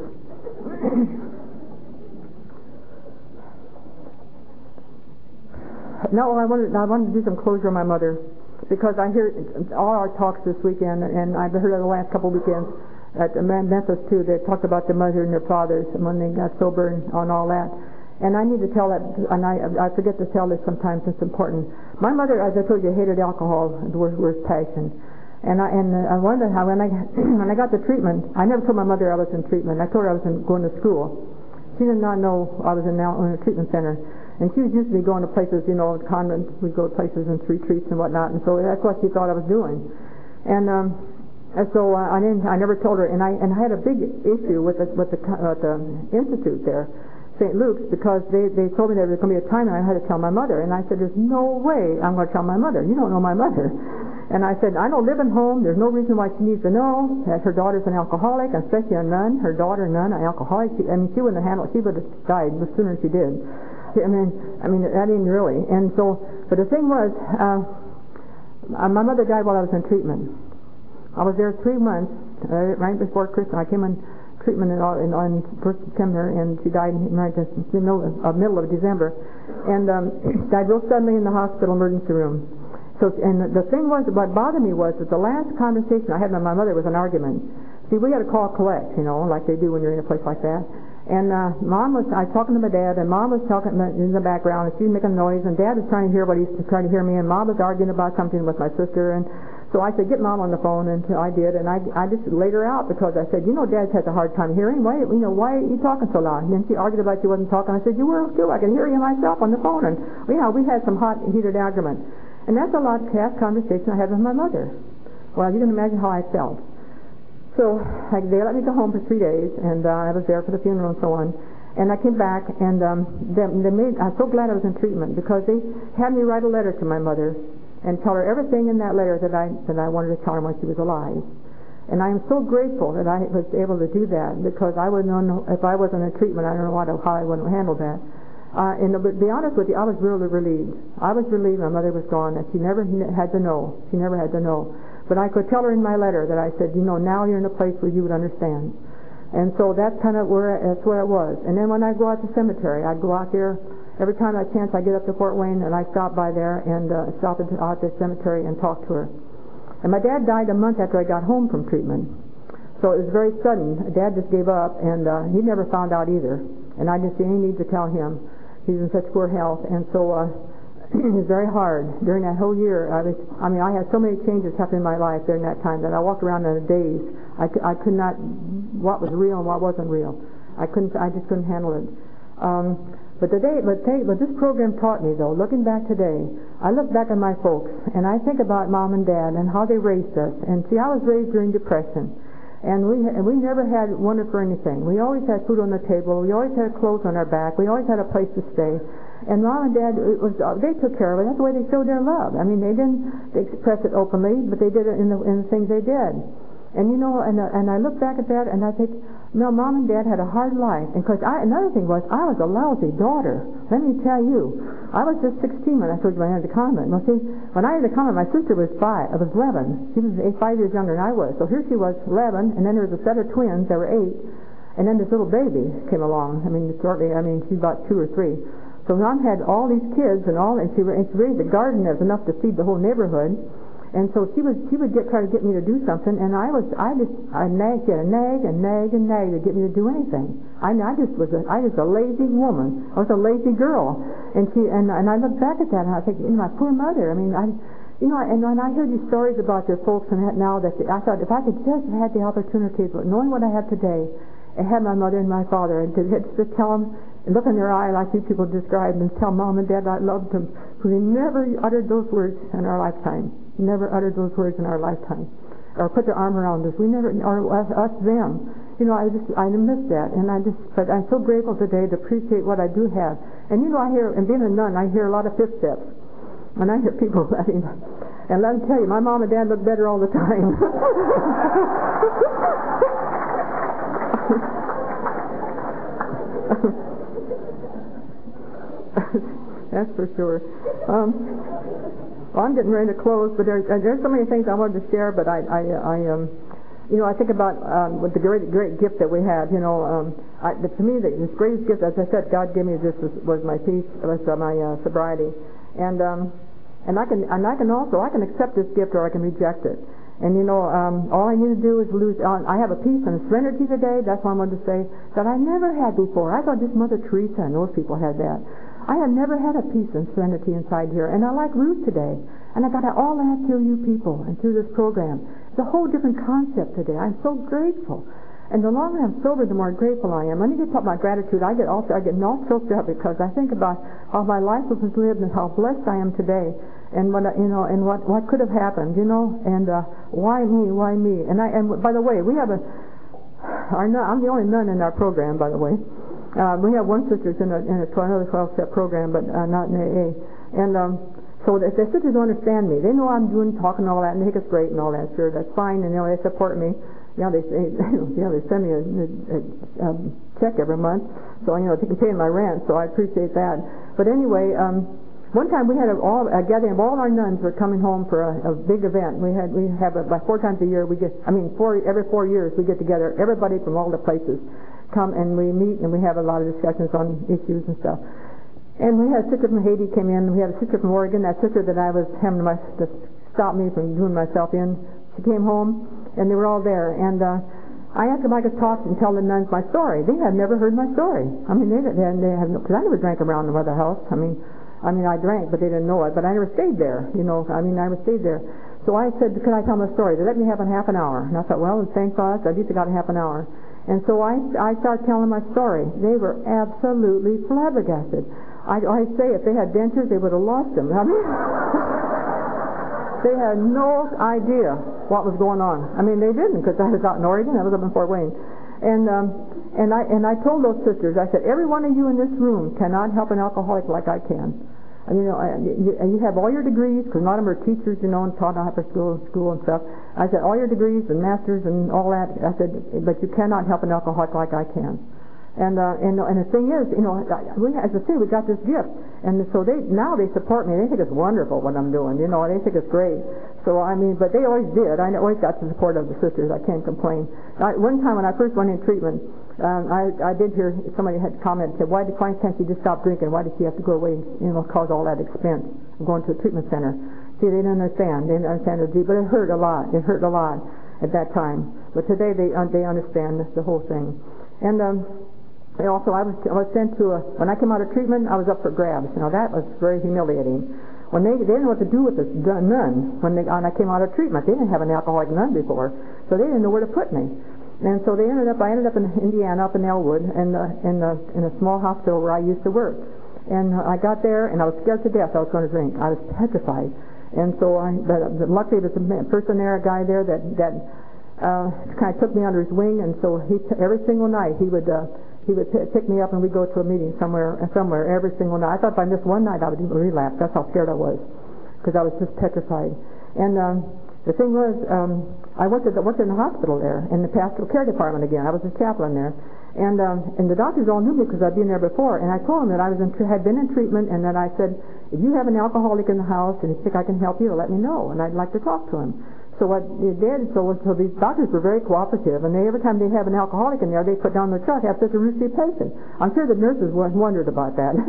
No, I wanted to do some closure on my mother, because I hear all our talks this weekend, and I've heard it the last couple of weekends at Memphis too. They talked about their mother and their fathers and when they got sober and on all that. And I need to tell that, and I forget to tell this sometimes. It's important. My mother, as I told you, hated alcohol with worst passion. And I wondered how when I got the treatment, I never told my mother I was in treatment. I told her I was going to school. She did not know I was in a treatment center. And she was used to be going to places, convents. We'd go to places and retreats and whatnot. And so that's what she thought I was doing. And so I never told her. And I had a big issue with the institute there, St. Luke's, because they told me there was going to be a time and I had to tell my mother. And I said, there's no way I'm going to tell my mother. You don't know my mother. And I said, I don't live at home. There's no reason why she needs to know that her daughter's an alcoholic, especially a nun. Her daughter, nun, an alcoholic. She wouldn't have handled it. She would have died as soon as she did. I mean, that ain't really. And so, but the thing was, my mother died while I was in treatment. I was there 3 months, right before Christmas. I came in treatment on 1st September, and she died right in the middle of December. And died real suddenly in the hospital emergency room. So, and the thing was, what bothered me was that the last conversation I had with my mother was an argument. See, we had to call collect, like they do when you're in a place like that. And I was talking to my dad, and Mom was talking in the background, and she was making noise, and Dad was trying to hear what he was trying to hear me, and Mom was arguing about something with my sister, and so I said, get Mom on the phone, and I did, and I just laid her out because I said, Dad has a hard time hearing. Why are you talking so loud? And then she argued about she wasn't talking. I said, you were too. I can hear you myself on the phone, and we had some hot, heated argument. And that's a lot past conversation I had with my mother. Well, you can imagine how I felt. So they let me go home for 3 days, and I was there for the funeral and so on. And I came back, and I'm so glad I was in treatment because they had me write a letter to my mother and tell her everything in that letter that I wanted to tell her when she was alive. And I am so grateful that I was able to do that because I wouldn't know if I wasn't in treatment. I don't know how I wouldn't handle that. And to be honest with you, I was really relieved. I was relieved my mother was gone, and she never had to know. She never had to know. But I could tell her in my letter that I said, now you're in a place where you would understand. And so that's kind of where it was. And then when I go out to the cemetery, I'd go out there. Every time I chance, I get up to Fort Wayne, and I stop by there and stop out at the cemetery and talk to her. And my dad died a month after I got home from treatment. So it was very sudden. Dad just gave up, and he never found out either. And I just didn't need to tell him. He's in such poor health, and so it was very hard. During that whole year, I had so many changes happen in my life during that time that I walked around in a daze. I could not, what was real and what wasn't real. I just couldn't handle it. But this program taught me, though, looking back today, I look back at my folks, and I think about Mom and Dad and how they raised us. And see, I was raised during Depression. And we never had wanted for anything. We always had food on the table. We always had clothes on our back. We always had a place to stay. And Mom and Dad, they took care of it. That's the way they showed their love. I mean, they didn't express it openly, but they did it in the things they did. And and I look back at that, and I think, no, Mom and Dad had a hard life. And another thing was, I was a lousy daughter. Let me tell you, I was just 16 when I told you I entered the convent. Well, see, when I entered the convent, my sister was 11. She was 5 years younger than I was. So here she was, 11, and then there was a set of twins. There were 8, and then this little baby came along. She's about 2 or 3. So Mom had all these kids, and she raised a garden that was enough to feed the whole neighborhood. And so she would try to get me to do something, and I nagged, get a nag and nag and nag to get me to do anything. I was a lazy woman. I was a lazy girl, and I look back at that and I think, my poor mother. And when I hear these stories about their folks and that now, that I thought if I could just have had the opportunity, but knowing what I have today, and had my mother and my father, and to tell them and look in their eye like you people described, and tell Mom and Dad I loved them, because we never uttered those words in our lifetime. Never uttered those words in our lifetime, or put their arm around us. We never, or us them. I miss that, but I'm so grateful today to appreciate what I do have. And I hear, and being a nun, I hear a lot of footsteps, and I hear people. And let me tell you, my Mom and Dad look better all the time. That's for sure. Well, I'm getting ready to close, but there's so many things I wanted to share. But I think about with the great gift that we have. To me, this greatest gift, as I said, God gave me this was my peace, was my sobriety, and I can accept this gift or I can reject it. And all I need to do is I have a peace and a serenity today. That's what I wanted to say that I never had before. I thought just Mother Teresa and those people had that. I have never had a peace and serenity inside here, and I like Ruth today. And I got all that through you people and through this program. It's a whole different concept today. I'm so grateful. And the longer I'm sober, the more grateful I am. When you get about my gratitude, I get all choked up because I think about how my life was lived and how blessed I am today, and what could have happened, and why me? And by the way, we have I'm the only nun in our program, by the way. We have one sister in another 12-step program, but not in AA. And so if the sisters don't understand me, they know I'm talking all that, and they think it's great and all that. Sure, that's fine, and they support me. They send me a check every month, so they can pay my rent. So I appreciate that. But anyway, one time we had a gathering of all our nuns were coming home for a big event. We have about 4 times a year. Every 4 years we get together. Everybody from all the places come and we meet and we have a lot of discussions on issues and stuff. And we had a sister from Haiti came in. We had a sister from Oregon. That sister that I was having to stop me from doing myself in. She came home. And they were all there, and I asked if I could talk and tell the nuns my story. They had never heard my story. I mean, they had because I never drank around the mother house. I mean, I drank, but they didn't know it. But I never stayed there. I never stayed there. So I said, "Could I tell my story?" They let me have half an hour, and I thought, well, thank God, I at least got half an hour. And so I started telling my story. They were absolutely flabbergasted. I say, if they had dentures, they would have lost them. I mean, they had no idea what was going on. I mean, they didn't, because I was out in Oregon. I was up in Fort Wayne, and I told those sisters, I said, every one of you in this room cannot help an alcoholic like I can. And, you have all your degrees, because a lot of them are teachers, and taught in upper school and stuff. I said, all your degrees and masters and all that. I said, but you cannot help an alcoholic like I can. And the thing is, as I say, we got this gift, and so now they support me. They think it's wonderful what I'm doing. They think it's great. So but they always did. I always got the support of the sisters. I can't complain. One time when I first went in treatment, I did hear somebody had commented, said, why can't she just stop drinking? Why did she have to go away? Cause all that expense of going to a treatment center. See, they didn't understand. They didn't understand the deep, but it hurt a lot. It hurt a lot at that time. But today they understand the whole thing. And also, I was sent to when I came out of treatment, I was up for grabs. That was very humiliating. When they didn't know what to do with this nun when I came out of treatment. They didn't have an alcoholic nun before, so they didn't know where to put me. And so I ended up in Indiana, up in Elwood, in a small hospital where I used to work. And I got there, and I was scared to death I was going to drink. I was petrified. And so but luckily there was a person there, a guy there that kind of took me under his wing, and so every single night he would pick me up and we'd go to a meeting somewhere every single night. I thought if I missed one night I would relapse. That's how scared I was, because I was just petrified. And the thing was, I worked in the hospital there in the pastoral care department again. I was a chaplain there, and the doctors all knew me because I'd been there before. And I told them that I had been in treatment, and then I said, if you have an alcoholic in the house and you think I can help you, let me know, and I'd like to talk to him. So what they did, so these doctors were very cooperative, and every time they have an alcoholic in there, they put down the chart, have such a risky patient. I'm sure the nurses wondered about that.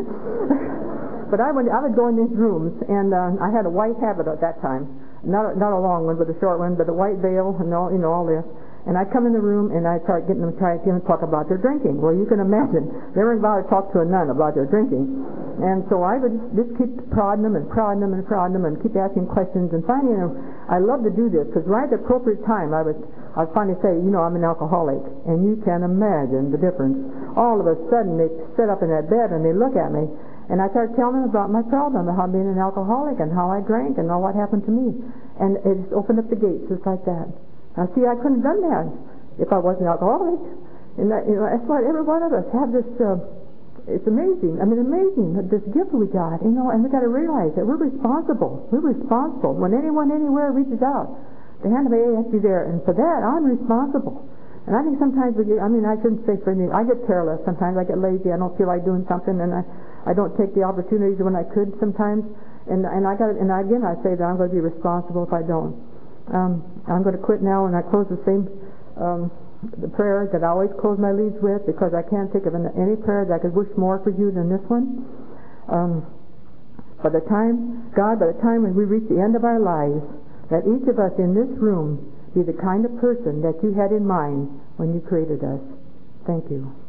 But I would go in these rooms, and I had a white habit at that time, not a long one, but a short one, but a white veil and all this. And I'd come in the room and I'd start getting them to talk about their drinking. Well, you can imagine they weren't allowed to talk to a nun about their drinking. And so I would just keep prodding them and keep asking questions. And finally, I love to do this because right at the appropriate time, I'd finally say, I'm an alcoholic. And you can imagine the difference. All of a sudden, they sit up in that bed and they look at me. And I started telling them about my problem, about being an alcoholic and how I drank and all what happened to me. And it just opened up the gates just like that. Now, see, I couldn't have done that if I wasn't alcoholic. And that's why every one of us have this, it's amazing. Amazing, this gift we got, and we got to realize that we're responsible. We're responsible. When anyone anywhere reaches out, the hand of AA has to be there. And for that, I'm responsible. And I think sometimes, I shouldn't say for me, I get careless sometimes. I get lazy. I don't feel like doing something, and I don't take the opportunities when I could sometimes. And again, I say that I'm going to be responsible if I don't. I'm going to quit now, and I close the same the prayer that I always close my leads with, because I can't think of any prayer that I could wish more for you than this one. By the time when we reach the end of our lives, that each of us in this room be the kind of person that you had in mind when you created us. Thank you.